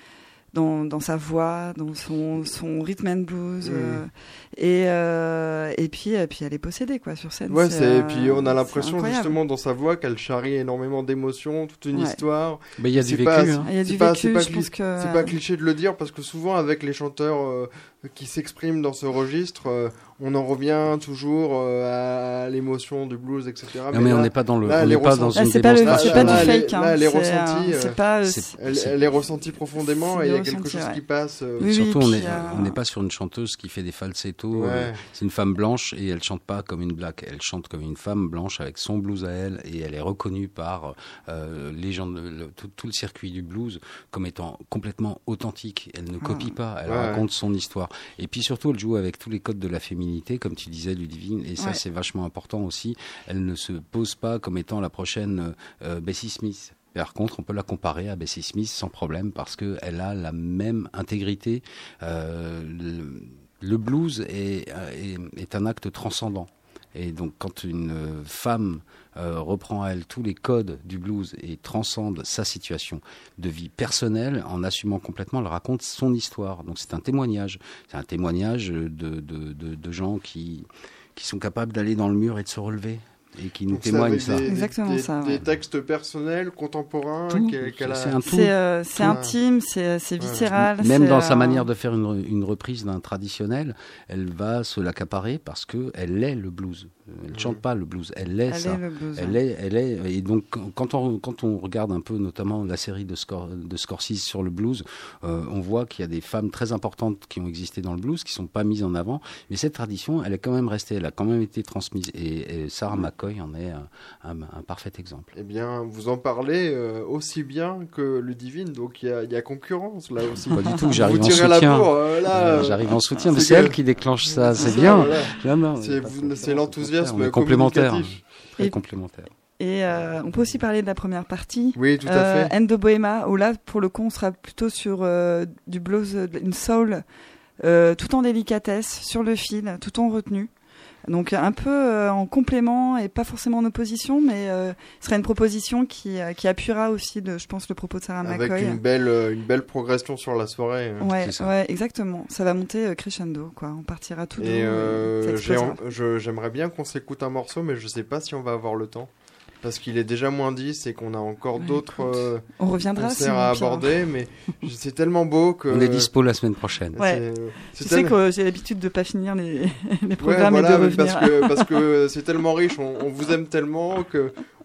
S8: dans, dans sa voix, dans son, son rhythm and blues, mmh. euh, et, euh, et puis, et puis elle est possédée, quoi, sur scène.
S6: Ouais,
S8: c'est,
S6: c'est,
S8: euh,
S6: et puis on a l'impression, justement, dans sa voix, qu'elle charrie énormément d'émotions, toute une
S8: ouais.
S6: histoire.
S7: Mais il y a du vécu,
S6: pas,
S7: hein.
S8: Il y a du
S6: pas,
S8: vécu,
S6: pas
S8: je
S6: cli-
S8: pense que...
S6: C'est pas cliché de le dire, parce que souvent, avec les chanteurs euh, qui s'expriment dans ce registre, euh, on en revient toujours euh, à l'émotion du blues, et cetera.
S7: Non, mais, mais là, on n'est pas dans le,
S6: là,
S7: on n'est pas dans
S8: là,
S7: une
S8: c'est pas
S7: démonstration.
S8: Le, c'est pas
S6: là,
S8: du fake, hein.
S6: Là, elle est
S8: c'est,
S6: ressentie.
S8: euh, c'est pas,
S6: c'est, elle, elle est ressentie profondément, et il y a quelque
S8: ressenti,
S6: chose
S8: ouais.
S6: qui passe. Euh,
S8: oui,
S7: Surtout,
S8: oui,
S7: on n'est
S8: euh...
S7: on n'est pas sur une chanteuse qui fait des falsettos.
S6: Ouais.
S7: Euh, c'est une femme blanche et elle chante pas comme une black. Elle chante comme une femme blanche avec son blues à elle, et elle est reconnue par euh, les gens, de, le, tout, tout le circuit du blues comme étant complètement authentique. Elle ne copie pas, elle
S6: ouais.
S7: raconte son histoire. Et puis surtout, elle joue avec tous les codes de la féminité, comme tu disais, Ludivine, et ça,
S8: ouais.
S7: c'est vachement important aussi. Elle ne se pose pas comme étant la prochaine euh, Bessie Smith. Par contre, on peut la comparer à Bessie Smith sans problème parce qu'elle a la même intégrité. Euh, le, le blues est, est, est un acte transcendant. Et donc, quand une femme euh, reprend à elle tous les codes du blues et transcende sa situation de vie personnelle en assumant complètement, elle raconte son histoire. Donc, c'est un témoignage. C'est un témoignage de, de, de, de gens qui, qui sont capables d'aller dans le mur et de se relever. Et qui nous
S6: donc
S7: témoigne ça.
S6: Des,
S8: Exactement
S6: des,
S8: ça.
S6: Des
S8: ouais.
S6: textes personnels, contemporains.
S7: Tout,
S6: qu'elle, qu'elle a...
S7: C'est un tout.
S8: C'est, euh, c'est
S6: tout.
S8: intime, c'est, c'est viscéral.
S7: Même
S8: c'est,
S7: dans
S8: euh...
S7: sa manière de faire une, une reprise d'un traditionnel, elle va se l'accaparer parce que elle est le blues. Elle ne chante pas le blues, elle est
S8: elle
S7: ça.
S8: Est le blues,
S7: elle
S8: ouais.
S7: est, elle est. Et donc quand on quand on regarde un peu, notamment la série de, Scor- de Scorsese sur le blues, euh, on voit qu'il y a des femmes très importantes qui ont existé dans le blues, qui sont pas mises en avant. Mais cette tradition, elle est quand même restée, elle a quand même été transmise. Et, et Sarah McCoy en est un, un, un parfait exemple.
S6: Eh bien, vous en parlez euh, aussi bien que Ludivine, donc il y a, y a concurrence là aussi.
S7: Pas du tout, j'arrive
S6: vous
S7: en
S6: tirez
S7: soutien.
S6: La bourre, euh, là,
S7: euh, j'arrive en soutien, mais
S6: c'est,
S7: c'est
S6: que...
S7: elle qui déclenche ça, c'est,
S6: c'est
S7: bien.
S6: Ça, voilà.
S7: Non, non,
S6: c'est, vous, c'est l'enthousiasme
S7: on est complémentaires. Très
S8: et,
S7: complémentaire.
S8: Et euh, on peut aussi parler de la première partie.
S6: Oui, tout à
S8: euh,
S6: fait.
S8: End of Bohema, où là, pour le coup, on sera plutôt sur euh, du blues, une soul, euh, tout en délicatesse, sur le fil, tout en retenue. Donc un peu euh, en complément et pas forcément en opposition, mais euh, ce sera une proposition qui, euh, qui appuiera aussi, de, je pense, le propos de Sarah
S6: Avec
S8: McCoy.
S6: Avec une belle, euh, une belle progression sur la soirée.
S8: Ouais, ouais, exactement. Ça va monter euh, crescendo, quoi. On partira tout doux.
S6: Et euh,
S8: j'ai en,
S6: je, j'aimerais bien qu'on s'écoute un morceau, mais je sais pas si on va avoir le temps. Parce qu'il est déjà moins dix et qu'on a encore ouais, d'autres euh,
S8: on reviendra
S6: concerts à aborder, mais c'est tellement beau que...
S7: On est dispo la semaine prochaine.
S8: Ouais.
S6: C'est,
S8: tu
S6: c'est
S8: sais
S6: tel...
S8: que j'ai l'habitude de pas finir les, les programmes
S6: ouais, voilà,
S8: et de revenir.
S6: Parce que, parce que c'est tellement riche, on, on vous aime tellement que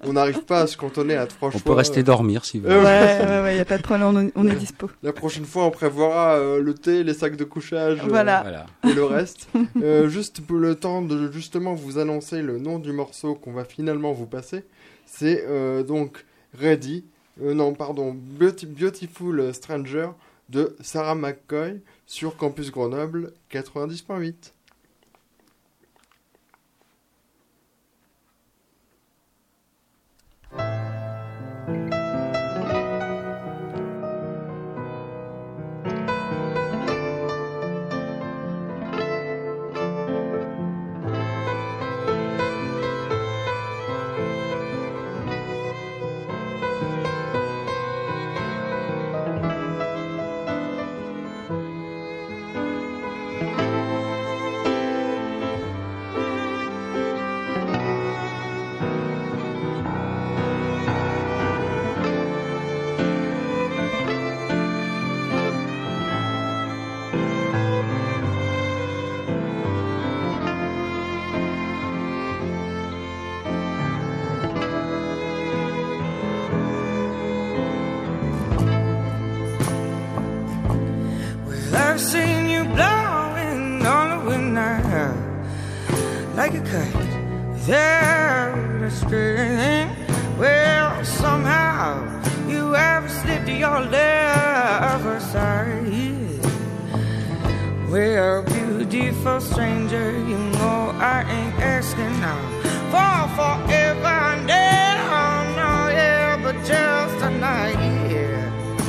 S6: on n'arrive pas à se cantonner à trois
S7: on
S6: choix.
S7: On peut rester dormir si vous voulez.
S8: Ouais, ouais, ouais, y a pas de problème, on, on est dispo.
S6: La prochaine fois, on prévoira euh, le thé, les sacs de couchage,
S8: voilà.
S6: euh, et le reste. euh, juste pour le temps de justement vous annoncer le nom du morceau qu'on va finalement vous passer, c'est euh, donc Ready, euh, non pardon, Beauty, Beautiful Stranger de Sarah McCoy sur Campus Grenoble quatre-vingt-dix point huit.
S13: I've seen you blowing on the wind now, like a kite without a string. Well, somehow you have slipped to your left side. Well, beautiful stranger, you know I ain't asking now for forever and ever, no, yeah, but just tonight, yeah.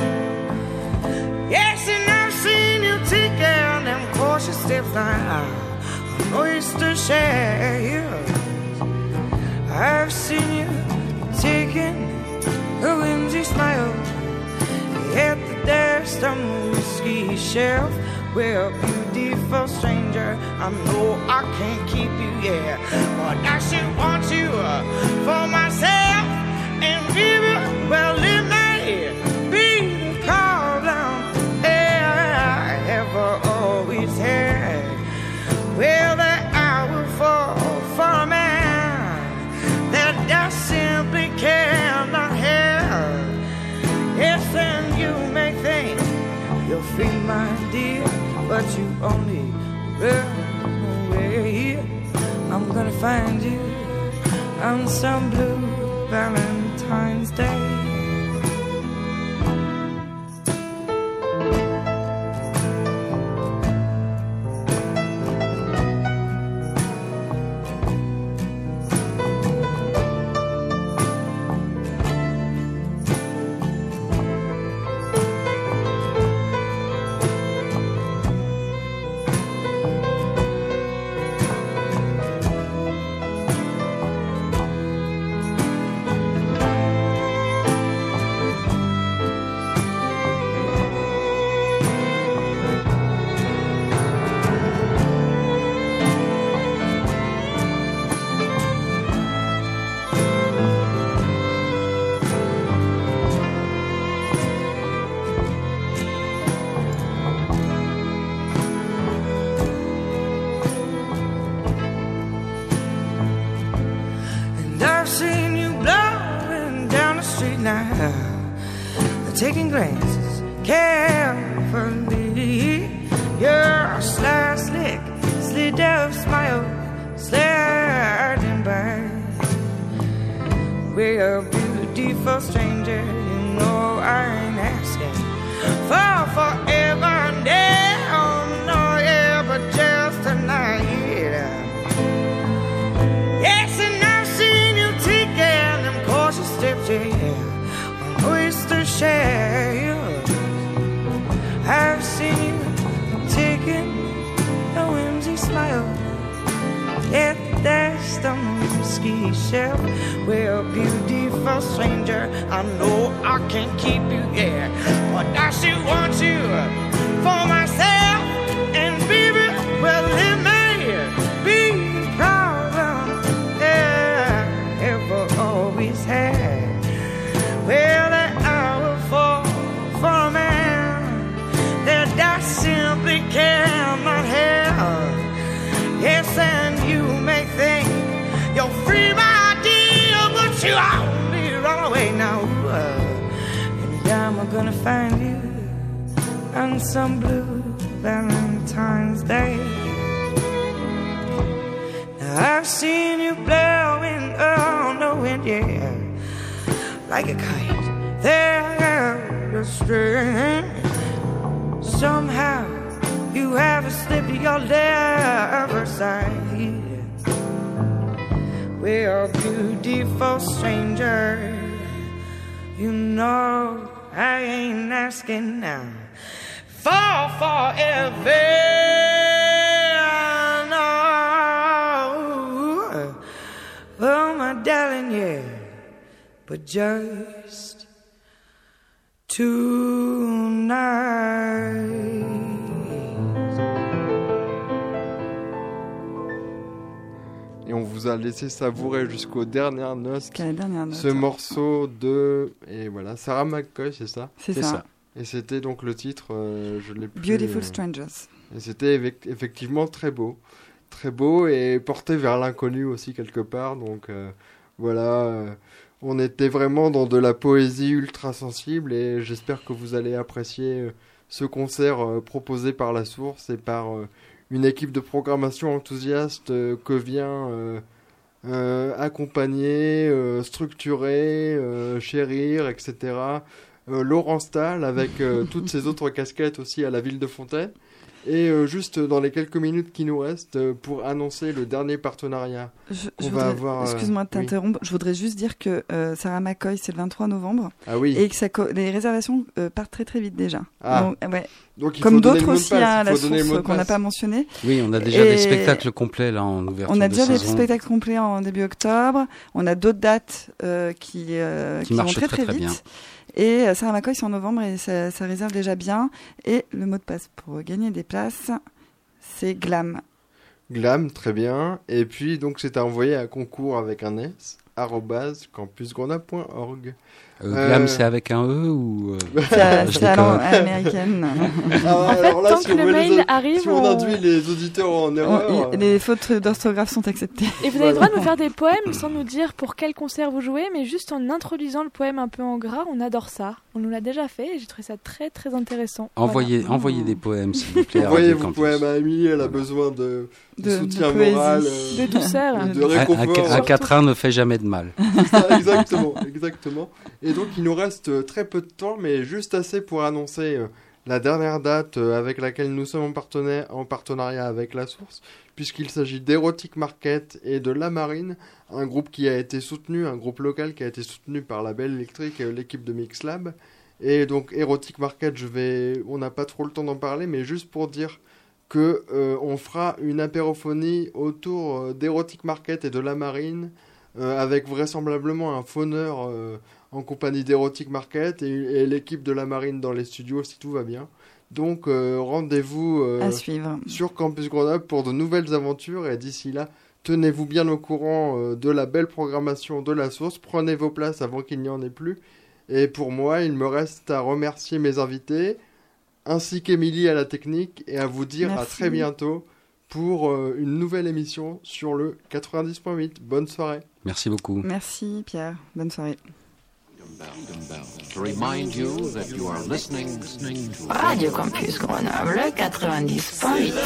S13: Yes, and I've seen you taking them cautious steps now, oyster shells. I've seen you taking a whimsy smile at the desk on the whiskey shelf. Well, beautiful stranger, I know I can't keep you, yeah, but I should want you uh, for myself. And baby, well, it may be the problem I ever always had. Well, that I would fall for a man that I simply cannot have. Yes, and you may think you're free, my dear, but you only run away. I'm gonna find you on some blue Valentine's Day. Taking glances carefully, your sly, slick, slid down smile sliding by. We're a beautiful stranger, you know I ain't asking for forever and ever, no, yeah, but just tonight, yeah. Yes, and I've seen you taking them cautious steps, yeah, oyster shells. I've seen you taking a whimsy smile at that stone ski shelf. Well, beautiful stranger, I know I can't keep you, yeah, but I should want you for myself. And baby, well, it may be the problem that I ever always had. Well, simply cannot have. Yes, and you may think you're free, my dear, but you are now. Uh, and I'm gonna find you on some blue Valentine's Day. Now I've seen you blowing on the wind, yeah, like a kite there astray. Somehow you haven't slipped your left side. We're a beautiful stranger. You know I ain't asking now for forever. No, oh my darling, yeah, but just tonight.
S6: Et on vous a laissé savourer jusqu'aux dernières notes
S8: Jusqu'à la dernière note.
S6: ce morceau de... Et voilà, Sarah McCoy, c'est ça?
S8: C'est ça. ça.
S6: Et c'était donc le titre, euh, je l'ai plus...
S8: Beautiful
S6: euh,
S8: Strangers.
S6: Et c'était eff- effectivement très beau. Très beau et porté vers l'inconnu aussi quelque part. Donc euh, voilà, euh, on était vraiment dans de la poésie ultra sensible et j'espère que vous allez apprécier euh, ce concert euh, proposé par La Source et par... Euh, une équipe de programmation enthousiaste euh, que vient euh, euh, accompagner, euh, structurer, euh, chérir, et cetera. Euh, Laurent Stahl avec euh, toutes ses autres casquettes aussi à la ville de Fontaine. Et euh, juste dans les quelques minutes qui nous restent euh, pour annoncer le dernier partenariat
S8: je,
S6: qu'on
S8: je
S6: va
S8: voudrais,
S6: avoir. Euh,
S8: excuse-moi de t'interrompre,
S6: oui.
S8: je voudrais juste dire que euh, Sarah McCoy c'est le vingt-trois novembre.
S6: Ah oui.
S8: Et que ça co- les réservations euh, partent très très vite déjà.
S6: Ah.
S8: Donc, ouais.
S6: Donc il
S8: Comme
S6: faut donner
S8: d'autres
S6: le mot de
S8: aussi
S6: passe,
S8: à
S6: il
S8: La
S6: faut donner le mot
S8: Source
S6: de
S8: qu'on n'a
S6: passe.
S8: pas mentionné.
S7: Oui, on a déjà
S8: Et
S7: des spectacles complets là en ouverture
S8: on a
S7: de
S8: déjà des
S7: saison.
S8: spectacles complets en début octobre. On a d'autres dates euh, qui, euh,
S7: Qui
S8: qui vont
S7: marchent
S8: très
S7: très,
S8: très,
S7: très
S8: vite.
S7: bien.
S8: Et euh, Sarah McCoy c'est en novembre et ça, ça réserve déjà bien. Et le mot de passe pour gagner des places, c'est GLAM.
S6: Glam, très bien. Et puis, donc, c'est à envoyer à concours avec un S, arobase campusgrenoble point org.
S7: Euh, Glam, euh... c'est avec un E ou... Euh...
S8: C'est, c'est à l'américaine.
S6: Ah,
S11: en fait,
S6: alors là,
S11: tant
S6: si
S11: que le mail
S6: les...
S11: arrive...
S6: Si on,
S11: on
S6: induit les auditeurs en erreur...
S8: On, y, les fautes d'orthographe sont acceptées.
S11: Et vous avez le droit de nous faire des poèmes sans nous dire pour quel concert vous jouez, mais juste en introduisant le poème un peu en gras, on adore ça. On nous l'a déjà fait et j'ai trouvé ça très très intéressant.
S7: Envoyez,
S11: voilà.
S7: envoyez des poèmes, s'il vous plaît.
S6: Envoyez vos poèmes à Amélie, elle a besoin de, de, de soutien
S8: de
S6: moral, euh,
S11: de douceur,
S6: de réconfort.
S7: Un, un, un quatrain ne fait jamais de mal.
S6: Ça, exactement, exactement. Et donc il nous reste très peu de temps, mais juste assez pour annoncer euh, la dernière date euh, avec laquelle nous sommes en, partenaire, en partenariat avec La Source, puisqu'il s'agit d'Erotic Market et de La Marine, un groupe qui a été soutenu, un groupe local qui a été soutenu par la Belle Électrique et l'équipe de Mixlab. Et donc Erotic Market, je vais, on n'a pas trop le temps d'en parler, mais juste pour dire que euh, on fera une apérophonie autour euh, d'Erotic Market et de La Marine, euh, avec vraisemblablement un fauneur euh, en compagnie d'Erotic Market et, et l'équipe de La Marine dans les studios si tout va bien. Donc euh, rendez-vous euh,
S8: à suivre
S6: sur Campus Grenoble pour de nouvelles aventures et d'ici là, tenez-vous bien au courant euh, de la belle programmation de La Source, prenez vos places avant qu'il n'y en ait plus. Et pour moi, il me reste à remercier mes invités, ainsi qu'Émilie à la technique, et à vous dire Merci. à très bientôt pour euh, une nouvelle émission sur le quatre-vingt-dix point huit. Bonne soirée.
S7: Merci beaucoup.
S8: Merci Pierre. Bonne soirée.
S1: Radio Campus Grenoble quatre-vingt-dix point huit.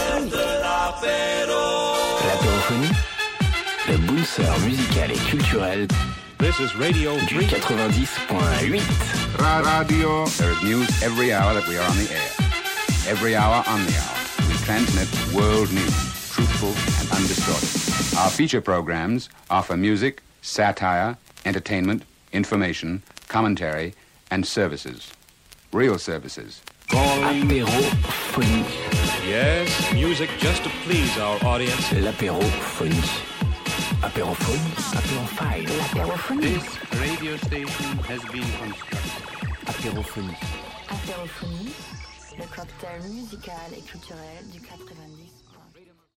S2: L'apérophonie, le bouncer musical et culturel
S3: This is Radio
S2: du quatre-vingt-dix point huit.
S4: Radio. There is news every hour that we are on the air. Every hour on the hour. We transmit world news, truthful and undistorted. Our feature programs offer music, satire, entertainment, information, commentary, and services. Real services.
S2: Apérophonie.
S3: Yes, music just to please our audience.
S2: L'apérophonie. Apérophonie. Apérophile.
S1: L'apérophonie.
S4: This radio station has been constructed.
S2: Apérophonie.
S1: Apérophonie, le cocktail musical et culturel du quatre-vingt-dix.